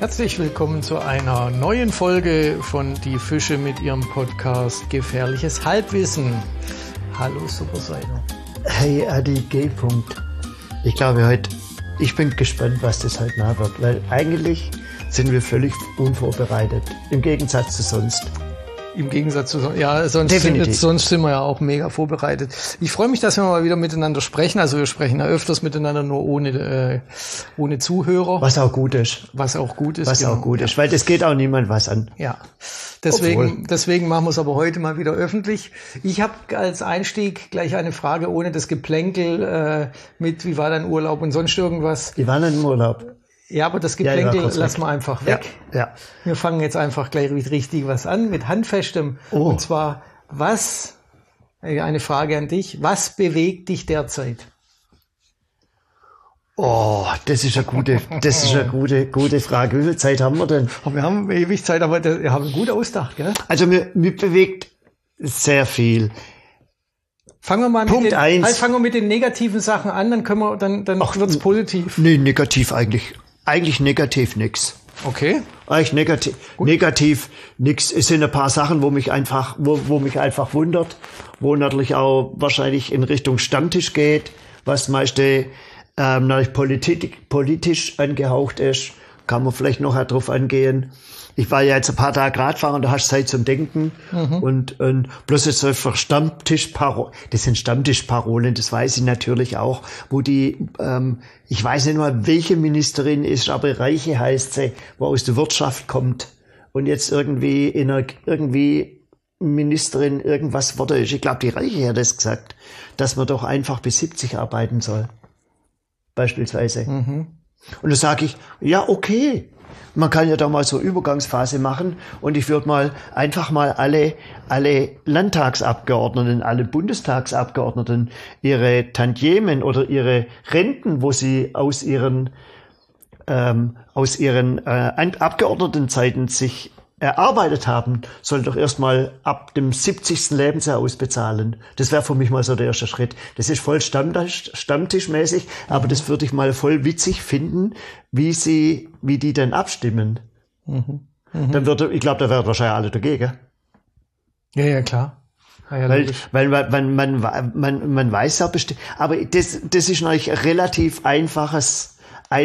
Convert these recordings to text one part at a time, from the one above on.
Herzlich willkommen zu einer neuen Folge von Die Fische mit ihrem Podcast Gefährliches Halbwissen. Hallo Superseiter. Hey Adi G. Ich glaube ich bin gespannt, was das heute nach wird, weil eigentlich sind wir völlig unvorbereitet, im Gegensatz zu sonst. Im Gegensatz zu sonst sind wir ja auch mega vorbereitet. Ich freue mich, dass wir mal wieder miteinander sprechen. Also wir sprechen ja öfters miteinander, nur ohne Zuhörer. Was auch gut ist. Weil das geht auch niemand was an. Ja, deswegen machen wir es aber heute mal wieder öffentlich. Ich habe als Einstieg gleich eine Frage ohne das Geplänkel mit, wie war dein Urlaub und sonst irgendwas. Die waren im Urlaub. Ja, aber das Geplänkel lassen wir einfach weg. Ja. Wir fangen jetzt einfach gleich mit richtig was an, mit Handfestem. Oh. Und zwar, eine Frage an dich, was bewegt dich derzeit? Oh, das ist eine gute Frage. Wie viel Zeit haben wir denn? Wir haben ewig Zeit, aber wir haben gut ausgedacht, gell? Also mir bewegt sehr viel. Fangen wir mal mit den negativen Sachen an, dann wird's positiv. Nee, negativ eigentlich negativ nix. Okay. Eigentlich negativ nix. Es sind ein paar Sachen, wo mich einfach wundert, wo natürlich auch wahrscheinlich in Richtung Stammtisch geht, was meiste natürlich politisch angehaucht ist, kann man vielleicht noch drauf angehen. Ich war ja jetzt ein paar Tage Radfahren, da hast du Zeit zum Denken. Und bloß jetzt einfach Stammtischparolen. Das sind Stammtischparolen, das weiß ich natürlich auch, wo ich weiß nicht mal, welche Ministerin ist, aber Reiche heißt sie, wo aus der Wirtschaft kommt und jetzt irgendwie Ministerin irgendwas wurde ist. Ich glaube, die Reiche hat das gesagt, dass man doch einfach bis 70 arbeiten soll. Beispielsweise. Und da sage ich, ja, okay. Man kann ja da mal so Übergangsphase machen und ich würde mal alle Landtagsabgeordneten, alle Bundestagsabgeordneten ihre Tantiemen oder ihre Renten, wo sie aus ihren Abgeordnetenzeiten sich erarbeitet haben, sollen doch erstmal ab dem 70. Lebensjahr ausbezahlen. Das wäre für mich mal so der erste Schritt. Das ist voll stammtischmäßig, aber das würde ich mal voll witzig finden, wie die dann abstimmen. Dann ich glaube, da wären wahrscheinlich alle dagegen. Ja, klar. Ja, weil man weiß ja bestimmt, aber das ist natürlich relativ einfaches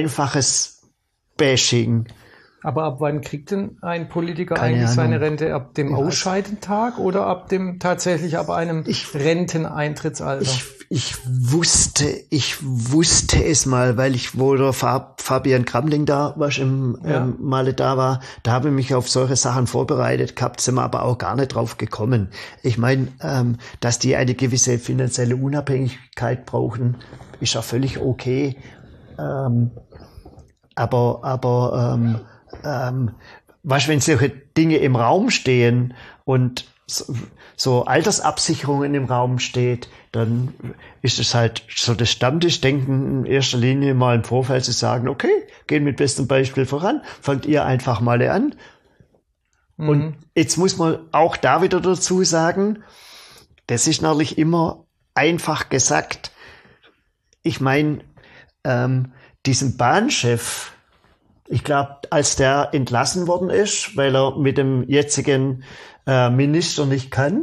Bashing. Aber ab wann kriegt denn ein Politiker eigentlich seine Rente? Ab dem Ausscheidentag oder ab einem Renteneintrittsalter? Ich wusste es mal, weil wo der Fabian Kramling da Male da war, da habe ich mich auf solche Sachen vorbereitet gehabt, sind wir aber auch gar nicht drauf gekommen. Ich meine, dass die eine gewisse finanzielle Unabhängigkeit brauchen, ist ja völlig okay. Weißt du, wenn solche Dinge im Raum stehen und so Altersabsicherungen im Raum steht, dann ist es halt so das Stammtischdenken in erster Linie mal im Vorfeld zu sagen, okay, gehen mit bestem Beispiel voran, fangt ihr einfach mal an. Und jetzt muss man auch da wieder dazu sagen, das ist natürlich immer einfach gesagt. Ich meine, diesen Bahnchef, ich glaube, als der entlassen worden ist, weil er mit dem jetzigen Minister nicht kann,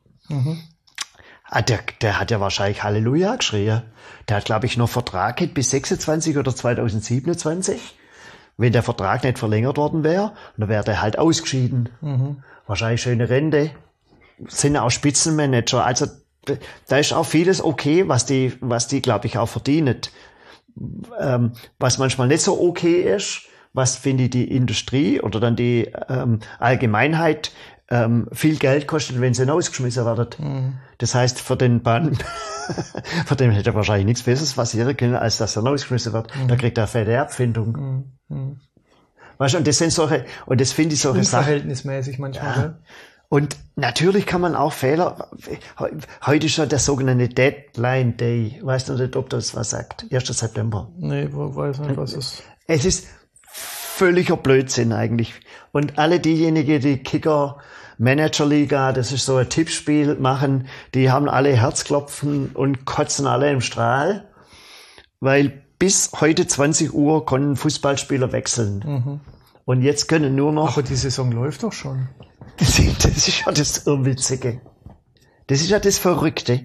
der hat ja wahrscheinlich Halleluja geschrien. Der hat, glaube ich, noch Vertrag bis 26 oder 2027. Wenn der Vertrag nicht verlängert worden wäre, dann wäre der halt ausgeschieden. Wahrscheinlich schöne Rente. Sind auch Spitzenmanager. Also da ist auch vieles okay, was die, glaube ich, auch verdienen. Was manchmal nicht so okay ist, was finde ich die Industrie oder dann die Allgemeinheit viel Geld kostet, wenn sie ausgeschmissen werden. Das heißt, für den hätte er wahrscheinlich nichts Besseres passieren können, als dass er ausgeschmissen wird. Da kriegt er fette Abfindung. Weißt du, und das sind solche, und das finde ich solche Sachen. Unverhältnismäßig manchmal, ja. Und natürlich kann man auch Fehler, heute ist ja der sogenannte Deadline Day. Weißt du nicht, ob das was sagt? 1. September. Nee, weiß nicht, was ist. Es ist völliger Blödsinn eigentlich. Und alle diejenigen, die Kicker Managerliga, das ist so ein Tippspiel machen, die haben alle Herzklopfen und kotzen alle im Strahl, weil bis heute 20 Uhr konnten Fußballspieler wechseln. Und jetzt können nur noch... Aber die Saison läuft doch schon. Das ist ja das Irrwitzige. Das ist ja das Verrückte.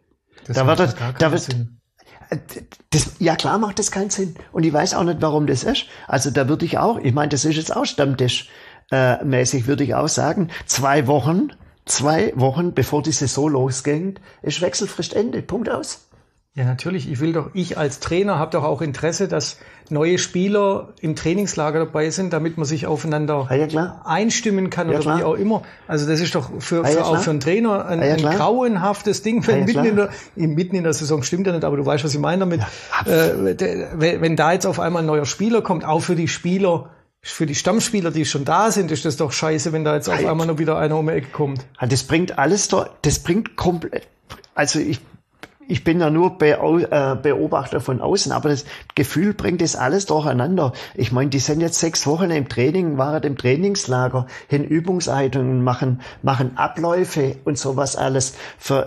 Ja klar macht das keinen Sinn. Und ich weiß auch nicht, warum das ist. Also da würde ich auch, ich meine, das ist jetzt auch Stammtisch-mäßig, würde ich auch sagen, 2 Wochen, bevor die Saison losgeht, ist Wechselfrist Ende. Punkt aus. Ja, natürlich. Ich als Trainer habe doch auch Interesse, dass neue Spieler im Trainingslager dabei sind, damit man sich aufeinander einstimmen kann oder wie auch immer. Also das ist doch auch für einen Trainer ein grauenhaftes Ding, wenn mitten in der Saison stimmt ja nicht, aber du weißt, was ich meine damit. Wenn da jetzt auf einmal ein neuer Spieler kommt, auch für die Spieler, für die Stammspieler, die schon da sind, ist das doch scheiße, wenn da jetzt auf einmal noch wieder einer um die Ecke kommt. Das bringt alles das bringt komplett, also ich bin ja nur Beobachter von außen, aber das Gefühl bringt das alles durcheinander. Ich meine, die sind jetzt 6 Wochen im Training, waren im Trainingslager, hin Übungseinheiten, machen Abläufe und sowas alles.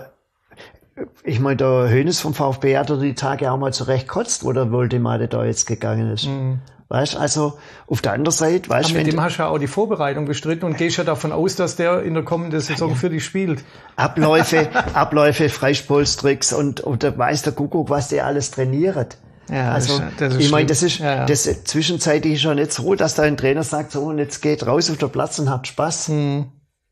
Ich meine, der Hoeneß vom VfB hat die Tage auch mal zurecht kotzt, wo der Woldemade da jetzt gegangen ist. Mhm. Weißt, also auf der anderen Seite, weißt, mit dem hast du ja auch die Vorbereitung bestritten und gehst ja davon aus, dass der in der kommenden Saison für dich spielt. Abläufe, Freispolstricks und da weiß der Kuckuck, was der alles trainiert. Ja, also das ist ich meine, das zwischenzeitlich ist ja nicht so, dass da ein Trainer sagt, so und jetzt geht raus auf den Platz und habt Spaß. Und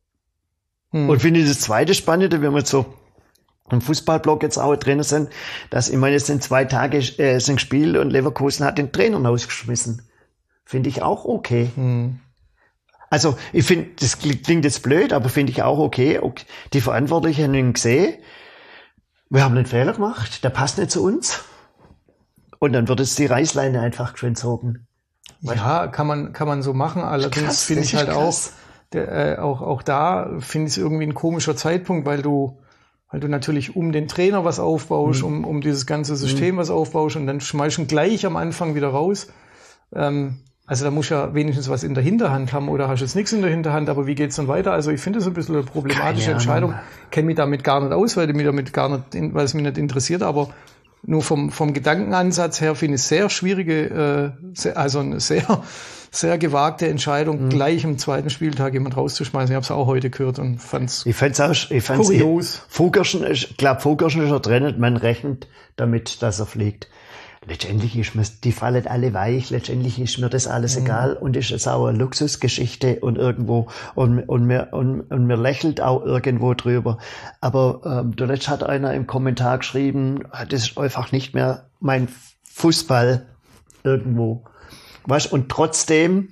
finde ich das zweite Spannende, wenn man so im Fußballblock jetzt auch Trainer sind, dass, ich meine, jetzt sind 2 Tage sind gespielt und Leverkusen hat den Trainer rausgeschmissen. Finde ich auch okay. Also, ich finde, das klingt jetzt blöd, aber finde ich auch okay. Die Verantwortlichen haben gesehen, wir haben einen Fehler gemacht, der passt nicht zu uns. Und dann wird jetzt die Reißleine einfach geschwind gezogen. Ja, kann man so machen. Allerdings finde ich halt auch da finde ich es irgendwie ein komischer Zeitpunkt, weil du natürlich um den Trainer was aufbaust, um dieses ganze System was aufbaust und dann schmeißt du gleich am Anfang wieder raus. Also da musst du ja wenigstens was in der Hinterhand haben oder hast jetzt nichts in der Hinterhand, aber wie geht's dann weiter? Also ich finde das ein bisschen eine problematische Entscheidung. Kenne mich damit gar nicht aus, weil es mich nicht interessiert, aber nur vom Gedankenansatz her finde ich es sehr schwierige, also eine sehr, sehr gewagte Entscheidung, gleich am 2. Spieltag jemand rauszuschmeißen. Ich habe es auch heute gehört und fand's kurios. Vogersen ist ja drin, man rechnet damit, dass er fliegt. Letztendlich ist mir, die fallen alle weich, letztendlich ist mir das alles egal und ist es auch eine Luxusgeschichte und irgendwo, und mir lächelt auch irgendwo drüber. Aber zuletzt hat einer im Kommentar geschrieben, das ist einfach nicht mehr mein Fußball irgendwo. Weißt, und trotzdem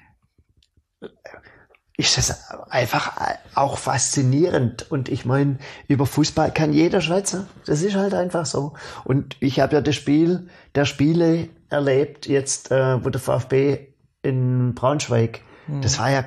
ist es einfach auch faszinierend. Und ich meine, über Fußball kann jeder schwätzen. Das ist halt einfach so. Und ich habe ja das Spiel der Spiele erlebt, jetzt wo der VfB in Braunschweig. Das war ja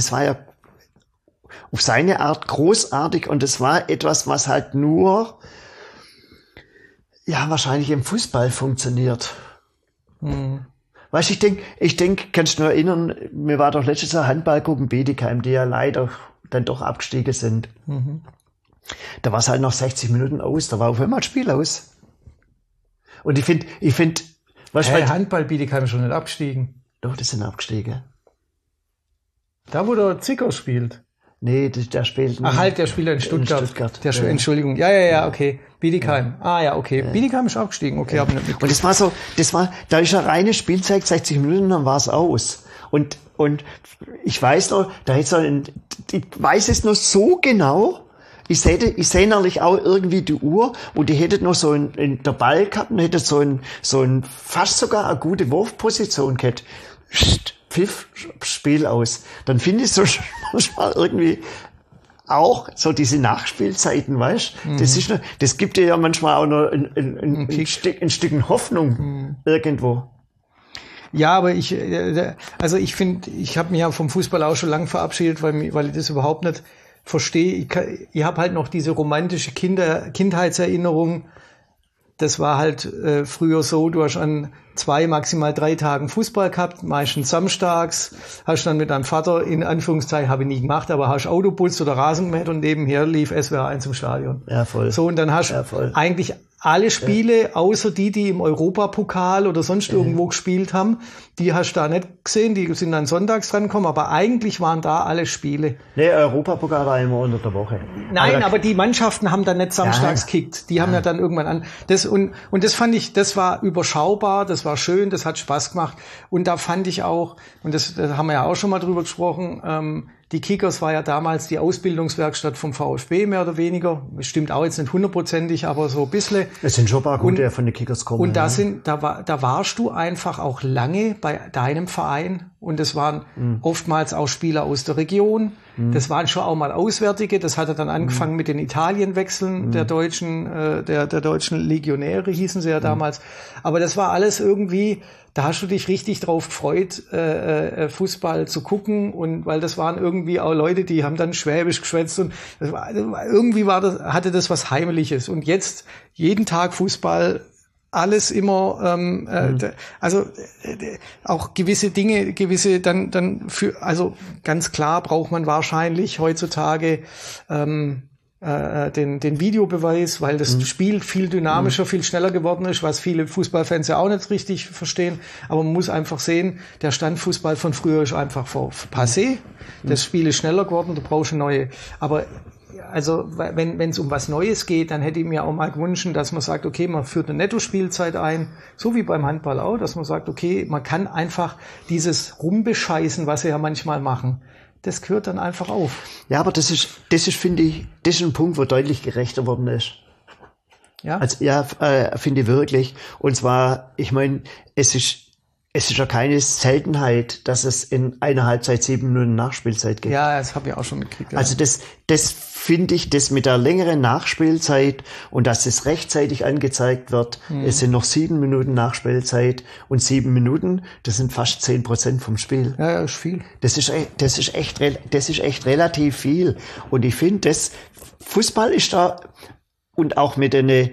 auf seine Art großartig. Und das war etwas, was halt nur wahrscheinlich im Fußball funktioniert. Weißt du, ich denk, kannst du nur erinnern, mir war doch letztes Jahr Handball gucken Bietigheim, die ja leider dann doch abgestiegen sind. Da war es halt noch 60 Minuten aus, da war auf einmal das Spiel aus. Und ich finde, Handball Bietigheim ist schon nicht abgestiegen. Doch, die sind abgestiegen. Da, wo der Zickers spielt. Nee, der spielt. Der spielt in Stuttgart. Entschuldigung. Ja, okay. Bietigheim. Okay. Bietigheim ist abgestiegen. Okay, hab nicht mitgekriegt. Und da ist eine reine Spielzeit, 60 Minuten, dann war es aus. Und ich weiß noch, ich weiß es noch so genau. Ich sehe natürlich auch irgendwie die Uhr und die hätte noch so in der Ball gehabt und hätte so ein fast sogar eine gute Wurfposition gehabt. Pfiff, Spiel aus. Dann finde ich so manchmal irgendwie auch so diese Nachspielzeiten, weißt? Das gibt dir ja manchmal auch noch ein Stück Hoffnung irgendwo. Ja, aber ich finde, ich habe mich ja vom Fußball auch schon lang verabschiedet, weil ich das überhaupt nicht verstehe. Ich habe halt noch diese romantische Kindheitserinnerung. Das war halt früher so, du hast an 2, maximal 3 Tagen Fußball gehabt, meistens samstags, hast dann mit deinem Vater, in Anführungszeichen, habe ich nie gemacht, aber hast Autobus oder Rasen gemäht und nebenher lief SWR 1 im Stadion. Ja, voll. So, und dann hast eigentlich alle Spiele, außer die im Europapokal oder sonst irgendwo gespielt haben, die hast du da nicht gesehen, die sind dann sonntags dran gekommen, aber eigentlich waren da alle Spiele. Nee, Europapokal war immer unter der Woche. Nein, aber die Mannschaften haben dann nicht samstags gekickt. Die haben ja dann irgendwann an. Und das fand ich, das war überschaubar, das war schön, das hat Spaß gemacht. Und da fand ich auch, und das haben wir ja auch schon mal drüber gesprochen, die Kickers war ja damals die Ausbildungswerkstatt vom VfB, mehr oder weniger. Stimmt auch jetzt nicht 100%, aber so ein bisschen. Es sind schon ein paar gute, von den Kickers kommen. Und da warst du einfach auch lange bei deinem Verein. Und es waren oftmals auch Spieler aus der Region. Das waren schon auch mal Auswärtige. Das hatte dann angefangen mit den Italienwechseln der deutschen Legionäre, hießen sie ja damals. Aber das war alles irgendwie, da hast du dich richtig drauf gefreut, Fußball zu gucken. Und weil das waren irgendwie auch Leute, die haben dann Schwäbisch geschwätzt. Und hatte das was Heimliches. Und jetzt jeden Tag Fußball, alles immer, auch gewisse Dinge, dann für, also ganz klar braucht man wahrscheinlich heutzutage den Videobeweis, weil das Spiel viel dynamischer, viel schneller geworden ist, was viele Fußballfans ja auch nicht richtig verstehen. Aber man muss einfach sehen, der Standfußball von früher ist einfach passé. Das Spiel ist schneller geworden, du brauchst eine neue. Aber also wenn es um was Neues geht, dann hätte ich mir auch mal gewünscht, dass man sagt, okay, man führt eine Nettospielzeit ein, so wie beim Handball auch, dass man sagt, okay, man kann einfach dieses Rumbescheißen, was sie ja manchmal machen, das gehört dann einfach auf. Ja, aber das ist, finde ich, das ist ein Punkt, wo deutlich gerechter worden ist. Ja? Also, ja, finde ich wirklich. Und zwar, ich meine, es ist ja keine Seltenheit, dass es in einer Halbzeit 7 Minuten Nachspielzeit gibt. Ja, das habe ich auch schon gekriegt. Ja. Also das finde ich, das mit der längeren Nachspielzeit und dass es rechtzeitig angezeigt wird, es sind noch 7 Minuten Nachspielzeit und 7 Minuten, das sind fast 10% vom Spiel. Ja, ist viel. Das ist echt relativ viel. Und ich finde, Fußball ist da, und auch mit dem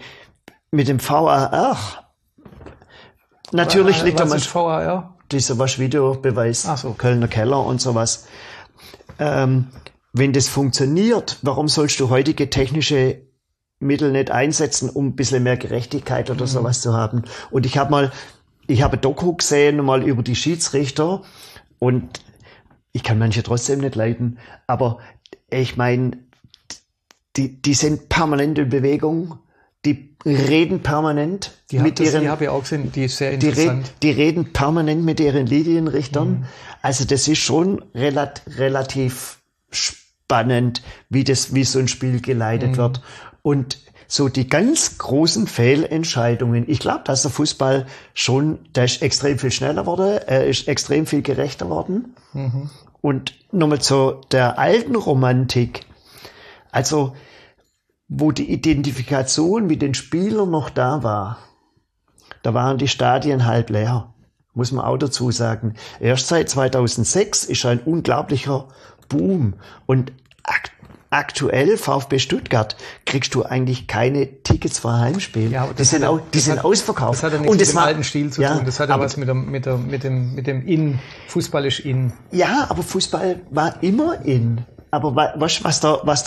VAR, natürlich liegt da was VAR? Dieser Videobeweis, Ach so. Kölner Keller und sowas. Wenn das funktioniert, warum sollst du heutige technische Mittel nicht einsetzen, um ein bisschen mehr Gerechtigkeit oder sowas zu haben? Und ich habe ein Doku gesehen, mal über die Schiedsrichter, und ich kann manche trotzdem nicht leiden, aber ich meine, die sind permanent in Bewegung. Die reden permanent die habe ich auch gesehen, die ist sehr interessant. Die reden permanent mit ihren Linienrichtern. Also das ist schon relativ spannend, wie so ein Spiel geleitet wird. Und so die ganz großen Fehlentscheidungen. Ich glaube, dass der Fußball der ist extrem viel schneller geworden, er ist extrem viel gerechter worden. Und nochmal zu der alten Romantik. Also, wo die Identifikation mit den Spielern noch da war, da waren die Stadien halb leer. Muss man auch dazu sagen. Erst seit 2006 ist ein unglaublicher Boom. Und aktuell, VfB Stuttgart, kriegst du eigentlich keine Tickets für Heimspiele. Ja, die sind ausverkauft. Das hat ja nichts mit dem alten Stil zu tun. Das hat ja was mit dem In. Fußball ist in. Ja, aber Fußball war immer in. Aber was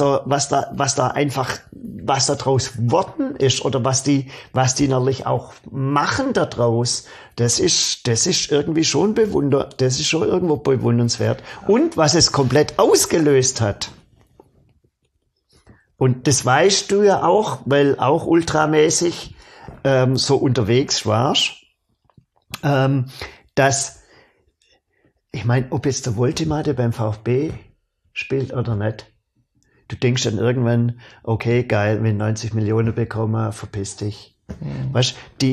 da draus worden ist oder was die natürlich auch machen da draus, das ist irgendwie schon das ist schon irgendwo bewundernswert. Und was es komplett ausgelöst hat. Und das weißt du ja auch, weil auch ultramäßig so unterwegs warst, dass, ich meine, ob jetzt der Woltemade beim VfB spielt oder nicht. Du denkst dann irgendwann, okay, geil, wenn 90 Millionen bekommen, verpiss dich. Weißt,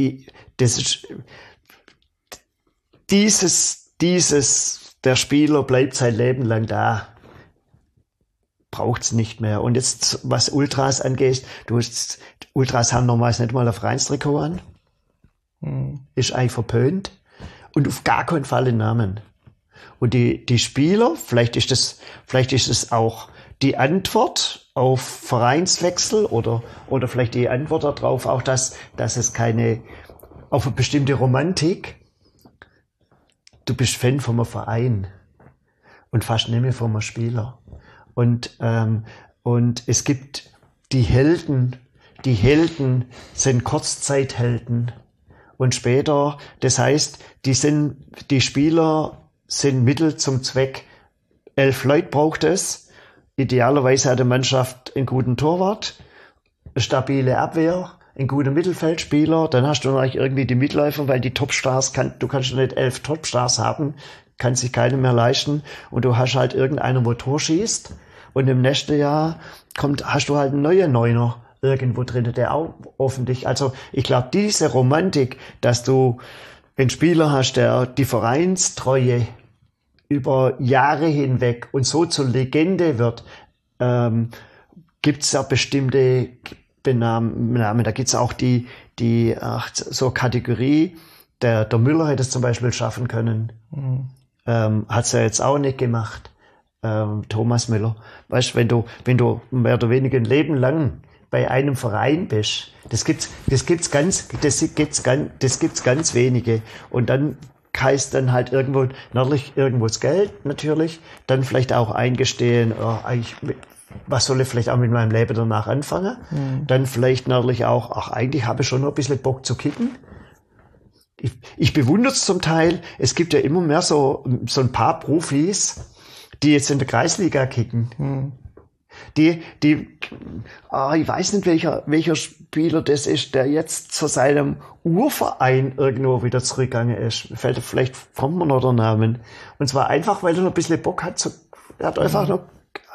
der Spieler bleibt sein Leben lang da. Braucht's nicht mehr. Und jetzt, was Ultras angeht, Ultras haben normals nicht mal ein Vereinstrikot an. Ist eigentlich verpönt. Und auf gar keinen Fall den Namen. Und die Spieler, vielleicht ist es auch die Antwort auf Vereinswechsel oder vielleicht die Antwort darauf auch, dass es auf eine bestimmte Romantik. Du bist Fan vom Verein und fast nicht mehr vom Spieler. Und es gibt die Helden, die Helden sind Kurzzeithelden. Und später, das heißt, die Spieler sind Mittel zum Zweck. 11 Leute braucht es. Idealerweise hat die Mannschaft einen guten Torwart, eine stabile Abwehr, einen guten Mittelfeldspieler. Dann hast du natürlich irgendwie die Mitläufer, weil die Topstars, du kannst nicht 11 Topstars haben, kann sich keiner mehr leisten. Und du hast halt irgendeiner, wo Tor schießt. Und im nächsten Jahr hast du halt einen neuen Neuner irgendwo drin, der auch offensichtlich, also ich glaube, diese Romantik, dass du einen Spieler hast, der die Vereinstreue über Jahre hinweg und so zur Legende wird, gibt's ja bestimmte Benamen. Da gibt's auch die so Kategorie, der Müller hätte es zum Beispiel schaffen können. Hat's ja jetzt auch nicht gemacht. Thomas Müller. Weißt, wenn du mehr oder weniger ein Leben lang bei einem Verein bist, das gibt's ganz wenige. Und dann heißt dann halt irgendwo das Geld natürlich, dann vielleicht auch eingestehen, eigentlich, was soll ich vielleicht auch mit meinem Leben danach anfangen? Dann vielleicht natürlich auch, eigentlich habe ich schon noch ein bisschen Bock zu kicken. Ich bewundere es zum Teil, es gibt ja immer mehr so ein paar Profis, die jetzt in der Kreisliga kicken. Ich weiß nicht, welcher Spieler das ist, der jetzt zu seinem Urverein irgendwo wieder zurückgegangen ist. Vielleicht kommt mir noch der Name. Und zwar einfach, weil er noch ein bisschen Bock hat. Er hat einfach noch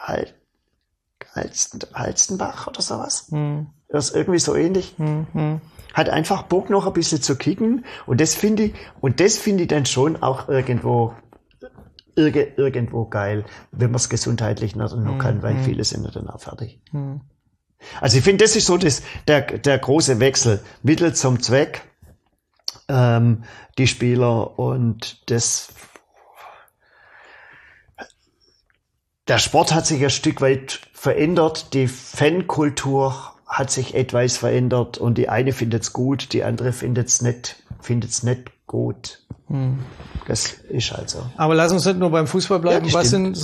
Halstenbach oder sowas. Das ist irgendwie so ähnlich. Hat einfach Bock, noch ein bisschen zu kicken. Und das finde ich dann schon auch irgendwo geil, wenn man es gesundheitlich nicht noch kann, weil viele sind ja dann auch fertig. Also ich finde, das ist so der große Wechsel. Mittel zum Zweck, die Spieler und der Sport hat sich ein Stück weit verändert, die Fankultur hat sich etwas verändert und die eine findet es gut, die andere findet es nicht gut. Das ist halt so. Aber lass uns nicht nur beim Fußball bleiben. Ja,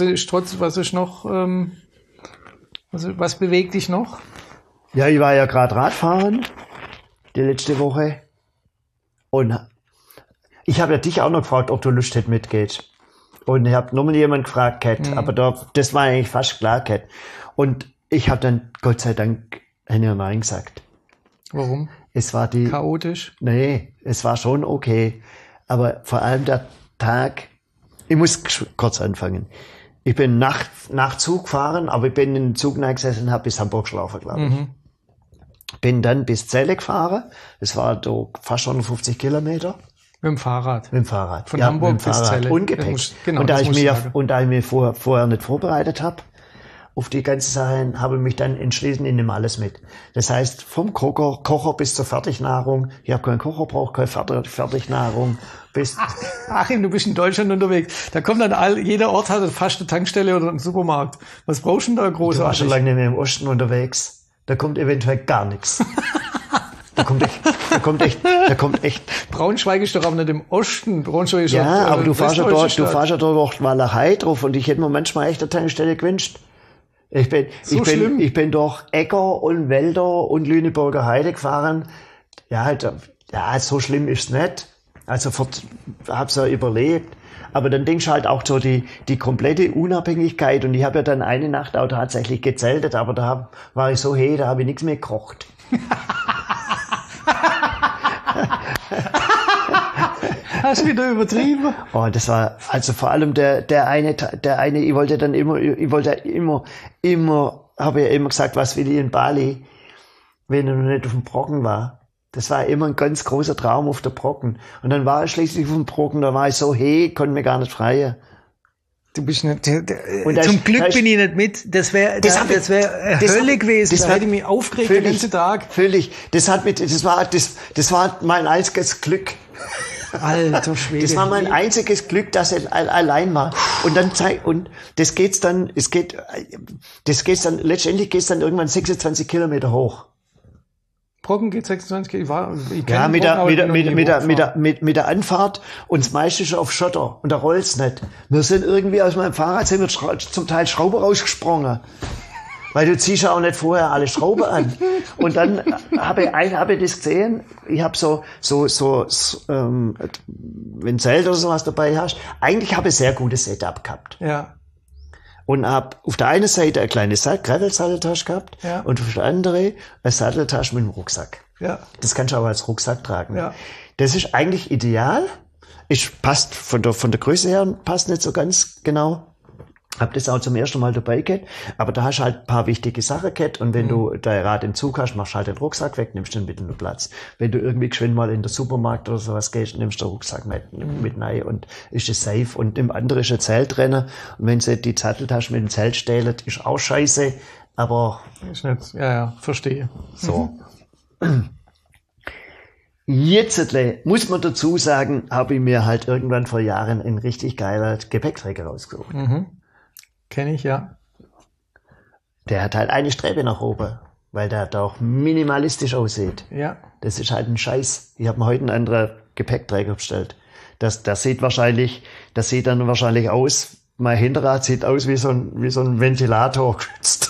was bewegt dich noch? Ja, ich war ja gerade Radfahren die letzte Woche und ich habe ja dich auch noch gefragt, ob du Lust hättest mitgeht. Und ich habe nochmal jemand gefragt, Kat, aber das war eigentlich fast klar, Kat. Und ich habe dann, Gott sei Dank, Nein gesagt. Warum? Es war chaotisch? Nee, es war schon okay. Aber vor allem der Tag, ich muss kurz anfangen. Ich bin nach Zug gefahren, aber ich bin in den Zug gesessen und habe bis Hamburg geschlafen, glaube ich. Bin dann bis Celle gefahren. Das war fast 150 Kilometer. Mit dem Fahrrad? Mit dem Fahrrad. Von Hamburg bis Celle. Und Gepäck. Genau, und da ich mich vorher nicht vorbereitet habe auf die ganze Sache, habe ich mich dann entschlossen, ich nehme alles mit. Das heißt, vom Kocher bis zur Fertignahrung. Ich habe keinen Kocher, brauche keine Fertignahrung. Achim, du bist in Deutschland unterwegs. Da kommt dann jeder Ort hat fast eine Tankstelle oder einen Supermarkt. Was brauchst du denn da großartig? Du warst schon lange nicht mehr im Osten unterwegs. Da kommt eventuell gar nichts. Da kommt echt. Braunschweig ist doch auch nicht im Osten. Braunschweig ist aber du fahrst ja dort auch Walachei drauf und ich hätte mir manchmal echt eine Tankstelle gewünscht. Ich bin durch Äcker und Wälder und Lüneburger Heide gefahren. Ja, so schlimm ist's nicht. Also hab's ja überlebt. Aber dann denkst du halt auch so die komplette Unabhängigkeit. Und ich habe ja dann eine Nacht auch tatsächlich gezeltet, aber da war ich so, da habe ich nichts mehr gekocht. Hast du wieder übertrieben? Oh, das war, also vor allem der eine, ich wollte immer, habe ja immer gesagt, was will ich in Bali, wenn er noch nicht auf dem Brocken war. Das war immer ein ganz großer Traum auf der Brocken. Und dann war ich schließlich auf dem Brocken, da war ich so, konnte mir gar nicht freien. Du bist nicht, zum Glück bin ich nicht mit. Das wäre Hölle gewesen. Das hätte ich mich aufgeregt den ganzen Tag. Völlig. Das war mein einziges Glück. Alter Schwede. Das war mein einziges Glück, dass er allein war. Und dann letztendlich geht's dann irgendwann 26 Kilometer hoch. Brocken geht 26 Kilometer. Ja, mit der Anfahrt und das meiste ist auf Schotter und da rollt's nicht. Wir sind irgendwie aus meinem Fahrrad zum Teil Schrauber rausgesprungen. Weil du ziehst ja auch nicht vorher alle Schrauben an. Und dann habe ich das gesehen. Ich habe wenn Zelt oder sowas dabei hast, eigentlich habe ich sehr gutes Setup gehabt. Ja. Und hab auf der einen Seite eine kleine Gravel-Satteltasche gehabt und auf der anderen eine Satteltasche mit einem Rucksack. Ja. Das kannst du auch als Rucksack tragen. Ja. Das ist eigentlich ideal. Passt von der Größe her, passt nicht so ganz genau. Hab das auch zum ersten Mal dabei gehabt, aber da hast du halt ein paar wichtige Sachen gehabt und wenn du dein Rad im Zug hast, machst du halt den Rucksack weg, nimmst den mit in den Platz. Wenn du irgendwie geschwind mal in den Supermarkt oder sowas gehst, nimmst du den Rucksack mit rein und ist es safe. Und im anderen ist ein Zelt drin und wenn sie die Satteltasche mit dem Zelt stehlen, ist auch scheiße, aber... Ist nicht, ja, verstehe. So. Jetzt muss man dazu sagen, habe ich mir halt irgendwann vor Jahren einen richtig geiler Gepäckträger rausgesucht. Kenne ich, ja. Der hat halt eine Strebe nach oben, weil der doch minimalistisch aussieht. Ja. Das ist halt ein Scheiß. Ich habe mir heute einen anderen Gepäckträger bestellt. Das sieht dann wahrscheinlich aus, mein Hinterrad sieht aus wie so ein Ventilator geschützt.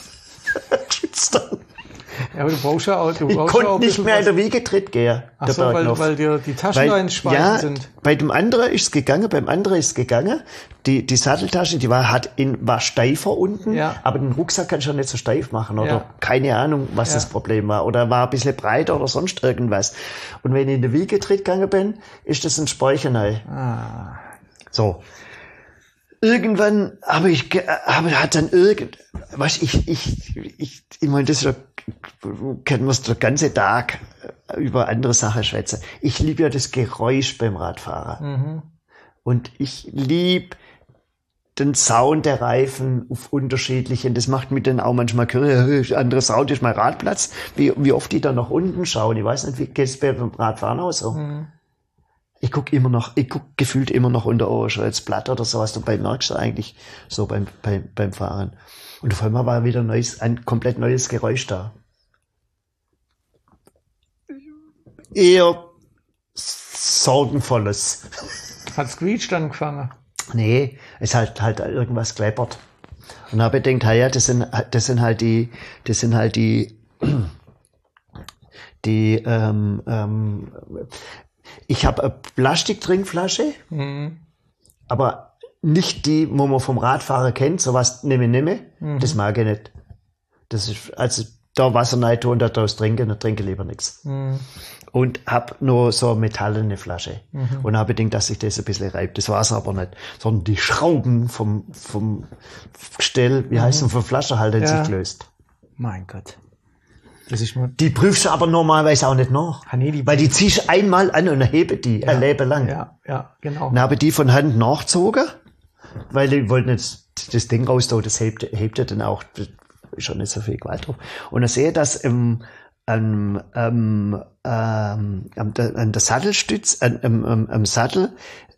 Ja, aber du brauchst ja auch, ich konnte nicht mehr in der Wiegetritt gehen. Ach so, weil dir die Taschen da ins Speichen sind. Bei dem anderen ist es gegangen, Die Satteltasche, war steifer unten, aber den Rucksack kannst du ja nicht so steif machen, oder keine Ahnung, was das Problem war, oder war ein bisschen breiter oder sonst irgendwas. Und wenn ich in der Wiegetritt gegangen bin, ist das ein Speicherei. So. Irgendwann ich meine, das ist können wir den ganzen Tag über andere Sachen schwätzen. Ich liebe ja das Geräusch beim Radfahren. Und ich liebe den Sound der Reifen auf unterschiedlichen. Das macht mich dann auch manchmal andere Sound ist mein Radplatz. Wie oft die da nach unten schauen. Ich weiß nicht, wie geht es beim Radfahren auch so. Ich guck gefühlt immer noch unter als Blatt oder sowas. Dabei merkst du eigentlich so beim Fahren. Und auf einmal war wieder ein komplett neues Geräusch da. Eher sorgenvolles. Hat's quietscht angefangen? Nee, es hat halt irgendwas kleppert. Und habe ich gedacht, ja, das sind halt die ich habe eine Plastiktrinkflasche, aber nicht die, wo man vom Radfahrer kennt, sowas nehme. Das mag ich nicht. Das ist, also da Wasser rein tun, da draus trinken, dann trinke lieber nichts. Und hab nur so eine metallene Flasche. Und habe gedacht, dass sich das ein bisschen reibt. Das war's aber nicht. Sondern die Schrauben vom Gestell, vom Flaschenhalter sich gelöst. Mein Gott. Die prüfst du aber normalerweise auch nicht nach. Weil die ziehst du einmal an und hebe die ein Leben lang. Ja, genau. Dann habe ich die von Hand nachgezogen, weil die wollten jetzt das Ding raus, das hebt er dann auch, das ist schon nicht so viel Gewalt drauf. Und dann sehe ich, dass an der Sattelstütz, am Sattel,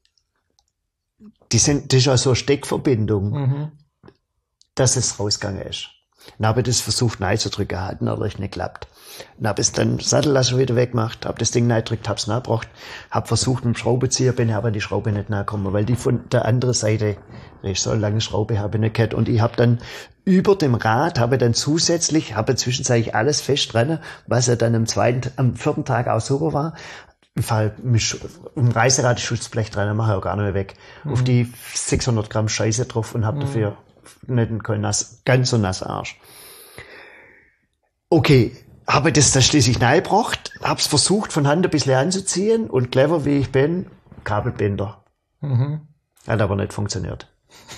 das ist ja so eine Steckverbindung, dass es rausgegangen ist. Dann habe ich das versucht reinzudrücken, hat natürlich nicht geklappt. Dann habe ich dann Sattellasche wieder weggemacht, habe das Ding reingedrückt, habe es nachgebracht, habe versucht mit dem Schraubenzieher, bin aber an die Schraube nicht nachgekommen, weil die von der anderen Seite, so eine lange Schraube habe ich nicht gehabt. Und ich habe dann über dem Rad, habe zwischenzeitlich alles fest dran, was ja dann am vierten Tag auch super war. Im Fall im Reiserad ist Schutzblech dran, mache ich auch gar nicht mehr weg. Auf die 600 Gramm Scheiße drauf und habe dafür nicht ganz so nass Arsch. Okay, habe das dann schließlich reingebracht, hab's versucht von Hand ein bisschen anzuziehen und clever wie ich bin, Kabelbinder. Hat aber nicht funktioniert.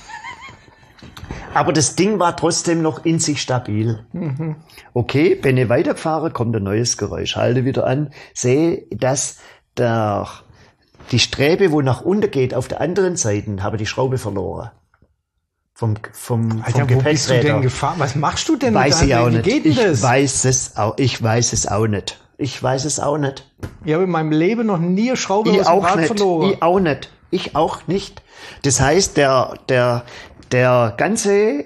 Aber das Ding war trotzdem noch in sich stabil. Okay, bin ich weitergefahren, kommt ein neues Geräusch. Halte wieder an, sehe, dass die Strebe, wo nach unten geht, auf der anderen Seite, habe die Schraube verloren. Vom Alter, wo bist du denn gefahren? Was machst du denn? Weiß ich auch nicht. Wie geht denn das? Ich weiß es auch nicht. Ich habe in meinem Leben noch nie eine Schraube aus dem Rad verloren. Ich auch nicht. Das heißt, der ganze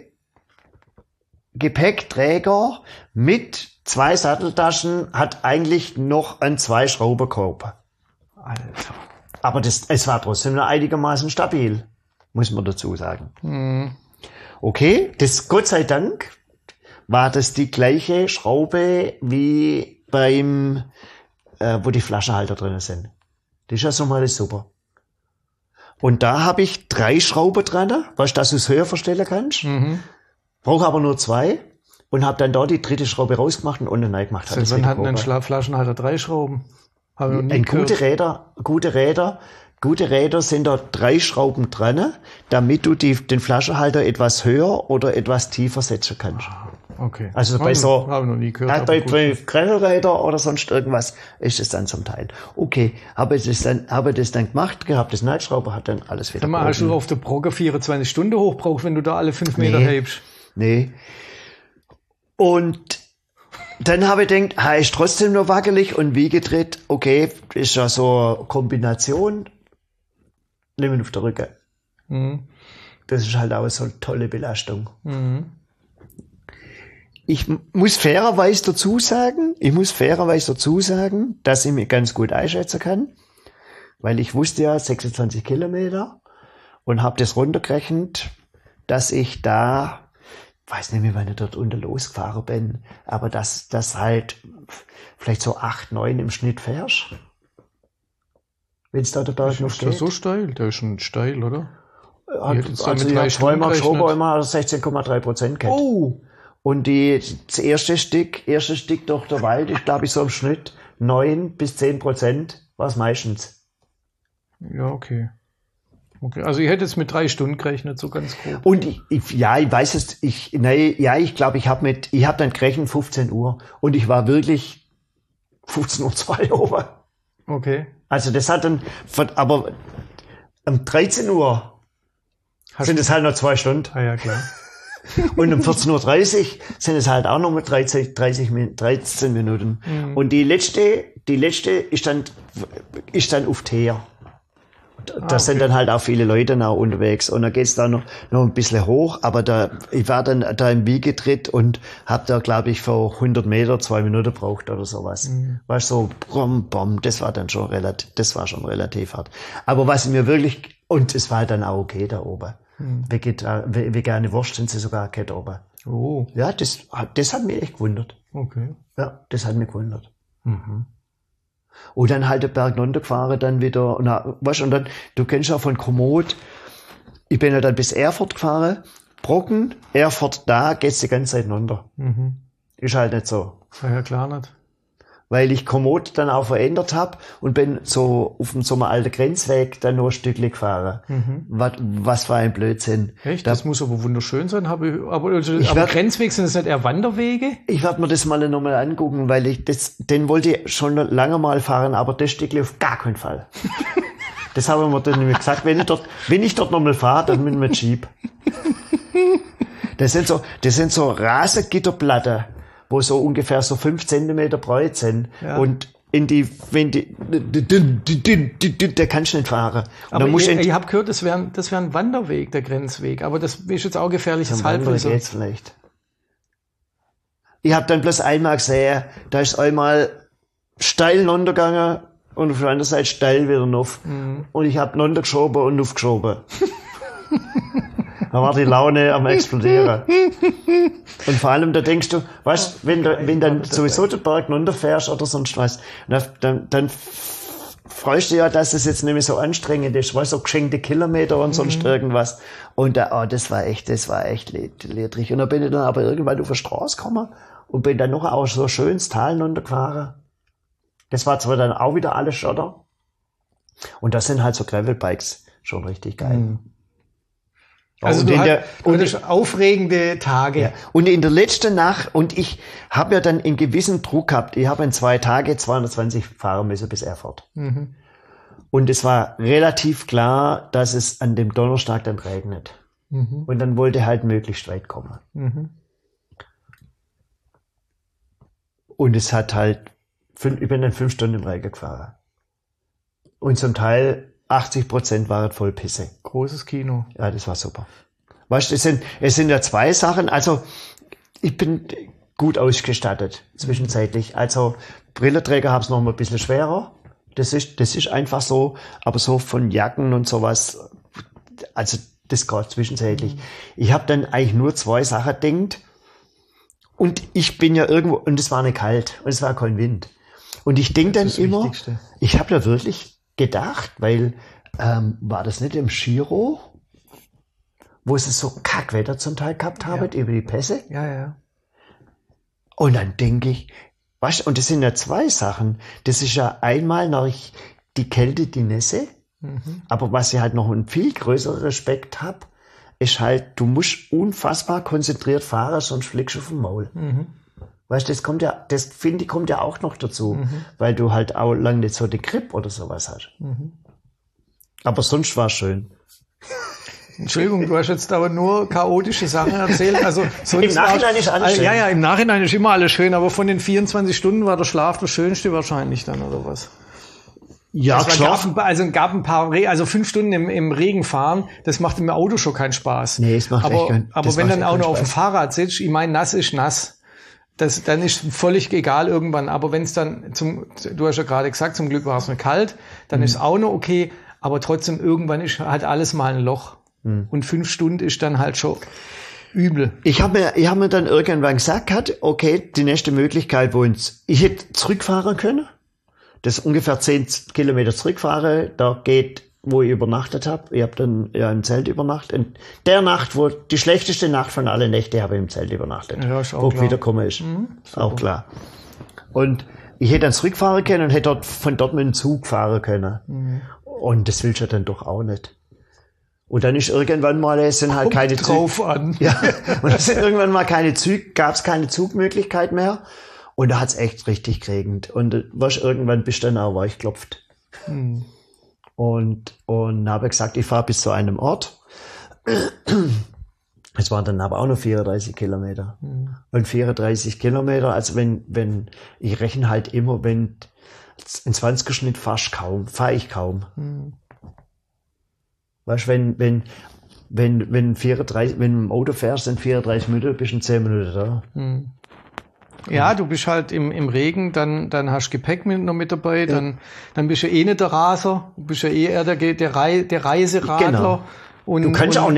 Gepäckträger mit 2 Satteltaschen hat eigentlich noch einen 2 Schrauberkorb. Alter. Aber es war trotzdem noch einigermaßen stabil, muss man dazu sagen. Okay, das Gott sei Dank war das die gleiche Schraube wie beim, wo die Flaschenhalter drin sind. Das ist ja so mal super. Und da habe ich 3 Schrauben dran, weißt du, dass du es höher verstellen kannst. Brauche aber nur 2 und habe dann da die 3. Schraube rausgemacht und unten rein gemacht. Seit wann hat ein Flaschenhalter 3 Schrauben? Habe ich noch nie gehört. Gute Räder sind da 3 Schrauben dran, damit du den Flaschenhalter etwas höher oder etwas tiefer setzen kannst. Okay. Also bei so, habe ich noch nie gehört, bei Gravelräder oder sonst irgendwas ist es dann zum Teil. Okay, habe das dann gemacht, gehabt, das Neidschrauber hat dann alles wieder. Sag mal, hast du auf der Brocke 24 Stunden hochbraucht, wenn du da alle 5 Meter hebst? Nee. Und dann habe ich gedacht, ist trotzdem nur wackelig und wie gedreht, okay, ist ja so eine Kombination, nehmen auf der Rücken. Das ist halt auch so eine tolle Belastung. Ich muss fairerweise dazu sagen, dass ich mich ganz gut einschätzen kann, weil ich wusste ja 26 Kilometer und habe das runtergerechnet, dass ich da, weiß nicht mehr, wann ich dort unten losgefahren bin, aber dass das halt vielleicht so 8, 9 im Schnitt fährst. Wenn es da der Berg noch steht. Ist das so steil? Der ist schon steil, oder? Also ich habe zweimal geschoben, immer 16,3% gehabt. Oh! Und das erste Stück durch der Wald ist, glaube ich, so im Schnitt 9 bis 10%, was meistens. Ja, okay. Also ich hätte jetzt mit 3 Stunden gerechnet, so ganz grob. Und ich weiß es, ich glaube, ich habe dann gerechnet 15 Uhr und ich war wirklich 15:02 Uhr oben. Okay. Also das hat dann, aber um 13 Uhr sind es halt noch 2 Stunden. Ah ja, klar. Und um 14:30 Uhr sind es halt auch noch mit 13 Minuten. Und die letzte ist dann auf Teer. Da sind dann halt auch viele Leute noch unterwegs. Und da geht's da noch ein bisschen hoch. Aber ich war dann da im Wiegetritt und hab da, glaube ich, für 100 Meter 2 Minuten gebraucht oder sowas. Weißt du, so, das war dann schon relativ hart. Aber was mir wirklich, und es war dann auch okay da oben. Vegane Wurst sind sie sogar gehabt oben. Oh. Ja, das hat mich echt gewundert. Okay. Ja, das hat mich gewundert. Und dann halt den Berg runtergefahren, dann wieder, und dann, du kennst ja von Komoot, ich bin ja dann bis Erfurt gefahren, Brocken, Erfurt, da geht's die ganze Zeit runter. Ist halt nicht so. Ja, klar nicht. Weil ich Komoot dann auch verändert habe und bin so auf so einem alten Grenzweg dann noch ein Stückchen gefahren. Was für ein Blödsinn. Echt? Das muss aber wunderschön sein. Aber Grenzweg, sind das nicht eher Wanderwege? Ich werde mir das mal nochmal angucken, weil den wollte ich schon lange mal fahren, aber das Stückchen auf gar keinen Fall. Das habe ich mir dann nämlich gesagt, wenn ich dort nochmal fahre, dann mit einem Jeep. Das sind so Rasengitterplatten, wo so ungefähr so 5 Zentimeter breit sind. Ja. Und da kannst du nicht fahren. Aber ich habe gehört, das wäre ein Wanderweg, der Grenzweg. Aber das ist jetzt auch gefährliches Halbwissen. Jetzt vielleicht. Ich habe dann bloß einmal gesehen, da ist einmal steil runtergegangen und auf der anderen Seite steil wieder rauf. Und ich habe runtergeschoben und aufgeschoben. Da war die Laune am explodieren. Und vor allem, da denkst du, weißt, wenn dann sowieso den Berg runterfährst oder sonst was, dann freust du ja, dass es jetzt nicht mehr so anstrengend ist, weißt, so geschenkte Kilometer und sonst irgendwas. Und das war echt ledrig. Und da bin ich dann aber irgendwann auf der Straße gekommen und bin dann noch auch so schön ins Tal runtergefahren. Das war zwar dann auch wieder alles Schotter. Und das sind halt so Gravelbikes schon richtig geil. Also du hattest aufregende Tage. Ja. Und in der letzten Nacht, und ich habe ja dann einen gewissen Druck gehabt, ich habe in 2 Tage 220 fahren müssen bis Erfurt. Und es war relativ klar, dass es an dem Donnerstag dann regnet. Und dann wollte halt möglichst weit kommen. Und es hat halt, ich bin dann 5 Stunden im Regen gefahren. Und zum Teil 80% waren voll Pisse. Großes Kino. Ja, das war super. Weißt du, es sind ja 2 Sachen. Also, ich bin gut ausgestattet, zwischenzeitlich. Also, Brillenträger hab's noch mal ein bisschen schwerer. Das ist einfach so. Aber so von Jacken und sowas, also, das geht zwischenzeitlich. Ich habe dann eigentlich nur 2 Sachen gedacht. Und ich bin ja irgendwo, und es war nicht kalt, und es war kein Wind. Und ich denke dann immer, ich habe da wirklich gedacht, weil, war das nicht im Giro, wo sie so Kackwetter zum Teil gehabt haben, über die Pässe? Ja. Und dann denke ich, weißt du, und das sind ja zwei Sachen. Das ist ja einmal noch die Kälte, die Nässe. Aber was ich halt noch einen viel größeren Respekt habe, ist halt, du musst unfassbar konzentriert fahren, sonst fliegst du auf dem Maul. Weißt du, das finde ich, kommt ja auch noch dazu, weil du halt auch lange nicht so die Grip oder sowas hast. Aber sonst war es schön. Entschuldigung, du hast jetzt aber nur chaotische Sachen erzählt. Also sonst im Nachhinein ist alles schön. Ja, im Nachhinein ist immer alles schön, aber von den 24 Stunden war der Schlaf das Schönste wahrscheinlich dann, oder was? Ja, klar. Gab ein paar, also 5 Stunden im Regen fahren, das macht im Auto schon keinen Spaß. Nee, es macht echt keinen Spaß. Aber wenn dann auch noch auf dem Fahrrad sitzt, ich meine, nass ist nass. Dann ist völlig egal irgendwann. Aber wenn es dann du hast ja gerade gesagt, zum Glück war es nicht kalt, dann ist auch noch okay. Aber trotzdem irgendwann ist halt alles mal ein Loch. Und 5 Stunden ist dann halt schon übel. Ich hab mir dann irgendwann gesagt, okay, die nächste Möglichkeit, ich hätte zurückfahren können. Das ist ungefähr 10 Kilometer zurückfahren. Da geht, wo ich übernachtet habe. Ich habe dann ja im Zelt übernachtet. In der Nacht, die schlechteste Nacht von allen Nächten, habe ich im Zelt übernachtet. Ja, ist auch wo klar. Wiederkommen ist. Auch klar. Und ich hätte dann zurückfahren können und hätte von dort mit dem Zug fahren können. Und das willst du dann doch auch nicht. Und dann ist irgendwann mal, es sind halt keine Züge. Ja, und es sind irgendwann mal gab es keine Zugmöglichkeit mehr. Und da hat's echt richtig geregnet. Und irgendwann bist du dann auch weichklopft. Und habe gesagt, ich fahre bis zu einem Ort. Es waren dann aber auch noch 34 Kilometer. Und 34 Kilometer, also wenn ich rechne halt immer, wenn in 20er Schnitt fahre ich kaum. Weißt du, wenn du im Auto fährst, in 34 Minuten, bist du in 10 Minuten da. Ja, du bist halt im Regen, dann hast du Gepäck noch mit dabei, dann bist du eh nicht der Raser, du bist ja eh eher der Reiseradler. Genau. Und du kannst und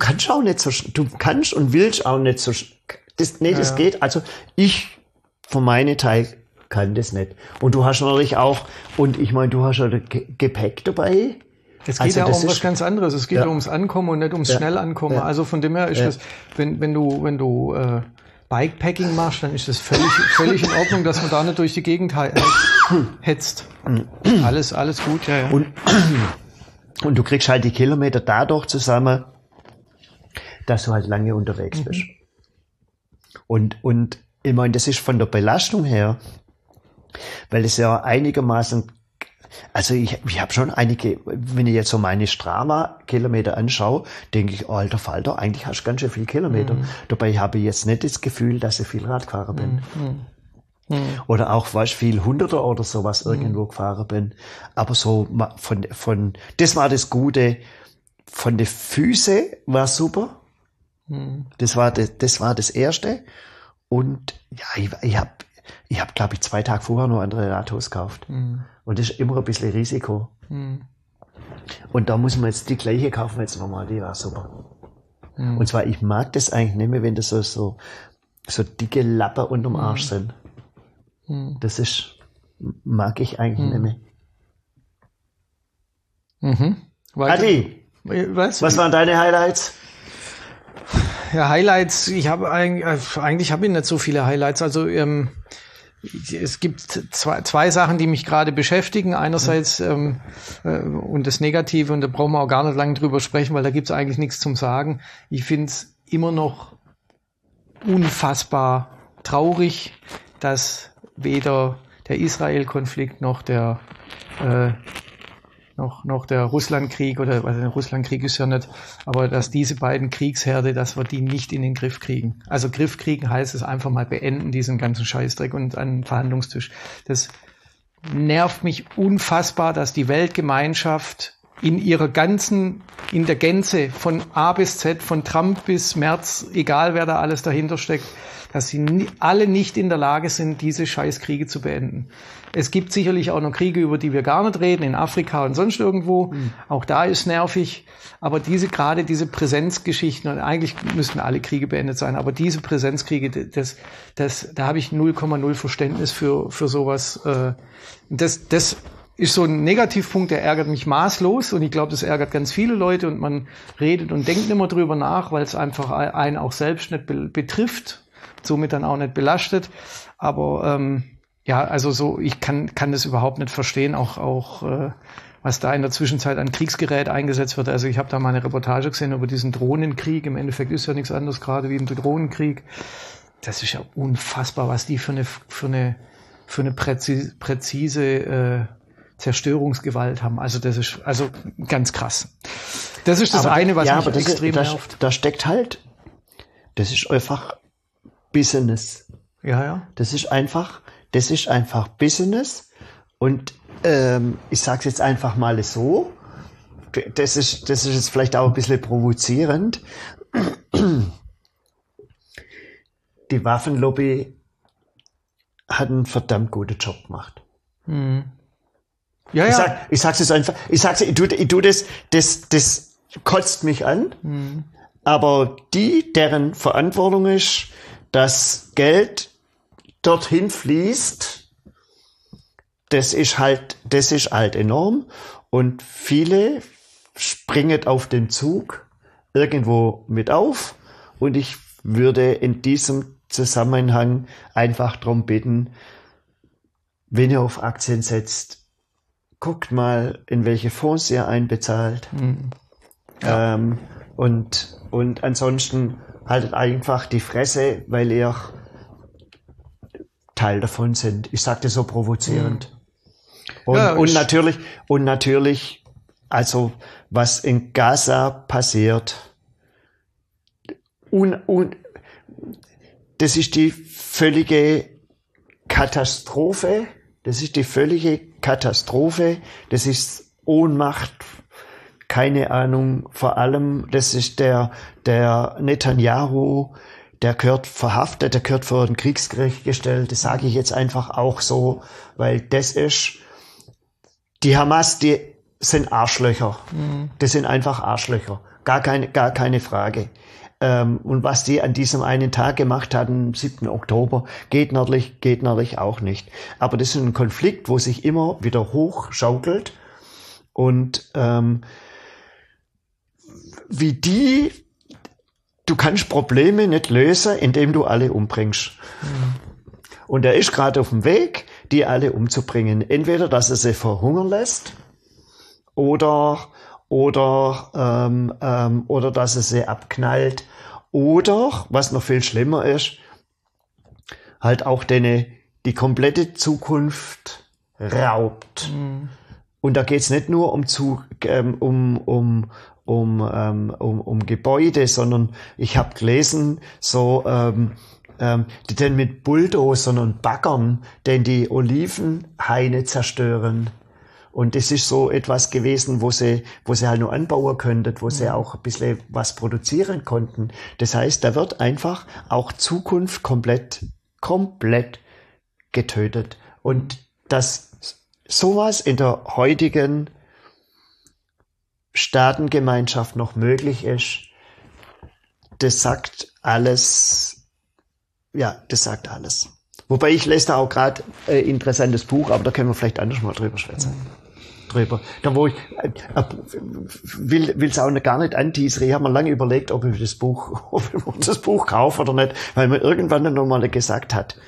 willst auch nicht so, das geht, also ich, von meinem Teil, kann das nicht. Und du hast natürlich auch, und ich meine, du hast ja Gepäck dabei. Es geht ja um was ganz anderes. Es geht ja ums Ankommen und nicht ums Schnellankommen. Ja. Also von dem her ist das, wenn du Bikepacking machst, dann ist das völlig in Ordnung, dass man da nicht durch die Gegend hetzt. Alles gut, ja. Und du kriegst halt die Kilometer dadurch zusammen, dass du halt lange unterwegs bist. Und ich meine, das ist von der Belastung her, weil es ja einigermaßen, also ich habe schon einige, wenn ich jetzt so meine Strava-Kilometer anschaue, denke ich, alter Falter, eigentlich hast du ganz schön viele Kilometer. Dabei habe ich jetzt nicht das Gefühl, dass ich viel Rad gefahren bin. Oder auch, weißt du, viel Hunderter oder sowas irgendwo gefahren bin. Aber so das war das Gute. Von den Füßen war super. Das war das Erste. Und ja, ich hab glaube ich 2 Tage vorher noch andere Radhose gekauft. Und das ist immer ein bisschen Risiko. Und da muss man jetzt die gleiche kaufen jetzt nochmal, die war super. Und zwar, ich mag das eigentlich nicht mehr, wenn das so dicke Lappen unterm Arsch sind. Das mag ich eigentlich nicht mehr. Adi, was waren deine Highlights? Ja, Highlights, ich habe eigentlich habe ich nicht so viele Highlights. Also es gibt zwei Sachen, die mich gerade beschäftigen. Einerseits und das Negative, und da brauchen wir auch gar nicht lange drüber sprechen, weil da gibt es eigentlich nichts zum Sagen. Ich finde es immer noch unfassbar traurig, dass weder der Israel-Konflikt noch der Russlandkrieg, oder also der Russlandkrieg ist ja nicht, aber dass diese beiden Kriegsherde, dass wir die nicht in den Griff kriegen. Also Griff kriegen heißt es einfach mal beenden, diesen ganzen Scheißdreck und an den Verhandlungstisch. Das nervt mich unfassbar, dass die Weltgemeinschaft in der Gänze von A bis Z, von Trump bis Merz, egal wer da alles dahinter steckt, dass sie alle nicht in der Lage sind, diese Scheißkriege zu beenden. Es gibt sicherlich auch noch Kriege, über die wir gar nicht reden, in Afrika und sonst irgendwo. Auch da ist nervig. Aber gerade diese Präsenzgeschichten, und eigentlich müssten alle Kriege beendet sein, aber diese Präsenzkriege, da habe ich 0,0 Verständnis für sowas. Das ist so ein Negativpunkt, der ärgert mich maßlos, und ich glaube, das ärgert ganz viele Leute, und man redet und denkt immer drüber nach, weil es einfach einen auch selbst nicht betrifft, somit dann auch nicht belastet. Aber ja, also so, ich kann das überhaupt nicht verstehen, auch was da in der Zwischenzeit an Kriegsgerät eingesetzt wird. Also ich habe da mal eine Reportage gesehen über diesen Drohnenkrieg. Im Endeffekt ist ja nichts anderes gerade wie ein Drohnenkrieg. Das ist ja unfassbar, was die für eine präzise Zerstörungsgewalt haben. Also das ist ganz krass. Das ist das eine, was mich extrem nervt. Da steckt halt, das ist einfach Business. Ja. Das ist einfach Business, und ich sage es jetzt einfach mal so, das ist jetzt vielleicht auch ein bisschen provozierend. Die Waffenlobby hat einen verdammt guten Job gemacht. Mhm. Ja. Ich sag's jetzt einfach, ich tu das kotzt mich an, aber deren Verantwortung ist, dass Geld dorthin fließt, das ist halt enorm, und viele springen auf den Zug irgendwo mit auf, und ich würde in diesem Zusammenhang einfach darum bitten, wenn ihr auf Aktien setzt, guckt mal, in welche Fonds ihr einbezahlt. Ja. Und ansonsten haltet einfach die Fresse, weil ihr Teil davon sind. Ich sage das so provozierend. Und natürlich, also was in Gaza passiert, das ist die völlige Katastrophe. Das ist Ohnmacht, keine Ahnung. Vor allem, das ist der Netanyahu, der gehört verhaftet, der gehört vor ein Kriegsgericht gestellt. Das sage ich jetzt einfach auch so, weil das ist, die Hamas, die sind Arschlöcher. Das sind einfach Arschlöcher. Gar keine Frage. Und was die an diesem einen Tag gemacht hatten, am 7. Oktober, geht natürlich auch nicht. Aber das ist ein Konflikt, wo sich immer wieder hochschaukelt. Und du kannst Probleme nicht lösen, indem du alle umbringst. Und er ist gerade auf dem Weg, die alle umzubringen. Entweder, dass er sie verhungern lässt, oder dass er sie abknallt, oder, was noch viel schlimmer ist, halt auch die komplette Zukunft raubt. Und da geht's nicht nur um Gebäude, sondern ich habe gelesen, die denn mit Bulldozern und Baggern denn die Olivenhaine zerstören. Und das ist so etwas gewesen, wo sie halt nur anbauen könnten, wo sie auch ein bisschen was produzieren konnten. Das heißt, da wird einfach auch Zukunft komplett getötet. Und dass sowas in der heutigen Staatengemeinschaft noch möglich ist, das sagt alles. Ja, das sagt alles. Wobei ich lese da auch gerade ein interessantes Buch, aber da können wir vielleicht anders mal drüber schwätzen. Da wo ich will es auch gar nicht anteasern. Ich habe mir lange überlegt, ob ich das Buch kaufe oder nicht, weil mir irgendwann noch mal gesagt hat,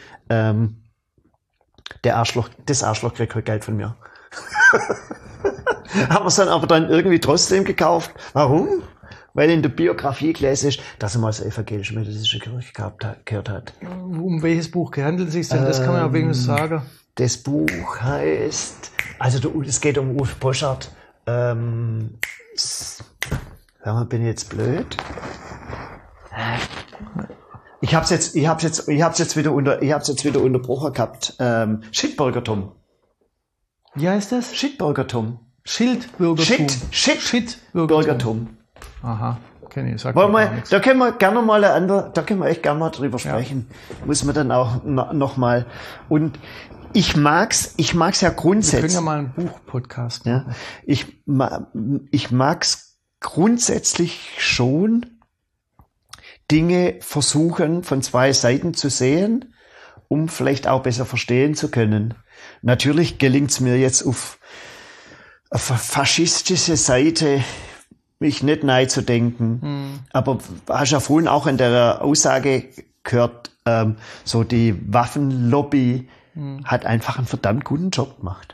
das Arschloch kriegt heute Geld von mir. Haben wir es dann aber irgendwie trotzdem gekauft. Warum? Weil in der Biografie gelesen ist, dass er mal das evangelische methodistische Kirche gehört hat. Um welches Buch handelt es sich denn? Das kann man ja wenigstens sagen. Das Buch heißt, es geht um Ulf Poschardt. Bin ich jetzt blöd? Ich hab's jetzt wieder unterbrochen gehabt. Schittburgertum. Wie heißt das? Schittburgertum. Schildbürgertum. Schildbürgertum. Aha. Okay, da können wir gerne mal da können wir echt gerne mal drüber sprechen. Ja. Muss man dann auch noch mal. Und ich mag's ja grundsätzlich. Wir können ja mal einen Buch-Podcast machen. Ja, ich mag's grundsätzlich schon, Dinge versuchen von zwei Seiten zu sehen, um vielleicht auch besser verstehen zu können. Natürlich gelingt's mir jetzt auf faschistische Seite mich nicht neu zu denken. Aber hast ja vorhin auch in der Aussage gehört, so die Waffenlobby hat einfach einen verdammt guten Job gemacht.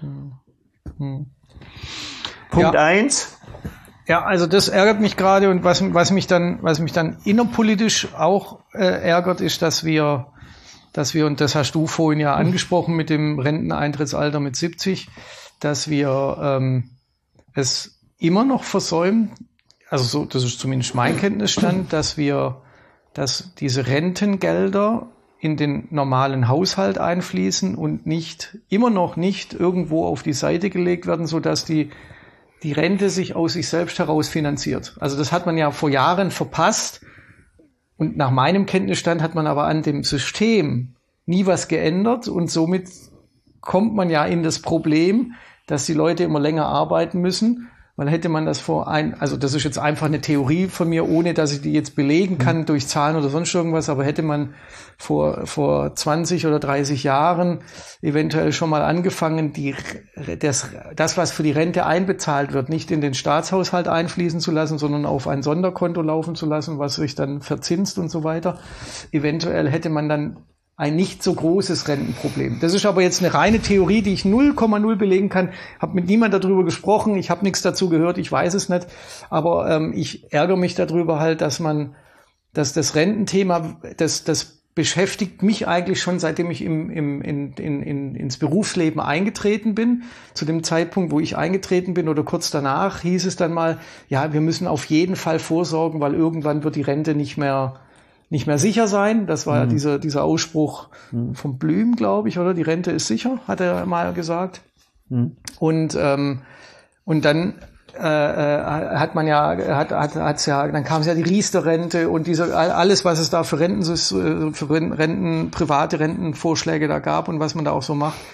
Punkt 1. Ja, also das ärgert mich gerade, und was mich dann innerpolitisch auch ärgert, ist, dass wir, und das hast du vorhin ja angesprochen mit dem Renteneintrittsalter mit 70, dass wir es immer noch versäumen, also so, das ist zumindest mein Kenntnisstand, dass diese Rentengelder in den normalen Haushalt einfließen und immer noch nicht irgendwo auf die Seite gelegt werden, sodass die Rente sich aus sich selbst heraus finanziert. Also das hat man ja vor Jahren verpasst, und nach meinem Kenntnisstand hat man aber an dem System nie was geändert, und somit kommt man ja in das Problem, dass die Leute immer länger arbeiten müssen. Weil hätte man das also das ist jetzt einfach eine Theorie von mir, ohne dass ich die jetzt belegen kann durch Zahlen oder sonst irgendwas, aber hätte man vor 20 oder 30 Jahren eventuell schon mal angefangen, das, was für die Rente einbezahlt wird, nicht in den Staatshaushalt einfließen zu lassen, sondern auf ein Sonderkonto laufen zu lassen, was sich dann verzinst und so weiter, eventuell hätte man dann ein nicht so großes Rentenproblem. Das ist aber jetzt eine reine Theorie, die ich 0,0 belegen kann. Habe mit niemand darüber gesprochen, ich habe nichts dazu gehört, ich weiß es nicht. Aber ich ärgere mich darüber halt, dass das Rententhema, das beschäftigt mich eigentlich schon, seitdem ich ins Berufsleben eingetreten bin. Zu dem Zeitpunkt, wo ich eingetreten bin oder kurz danach, hieß es dann mal, ja, wir müssen auf jeden Fall vorsorgen, weil irgendwann wird die Rente nicht mehr sicher sein. Das war ja dieser Ausspruch von Blüm, glaube ich, oder? Die Rente ist sicher, hat er mal gesagt. Und dann dann kam es ja die Riester-Rente und alles, was es da für private Rentenvorschläge da gab und was man da auch so macht.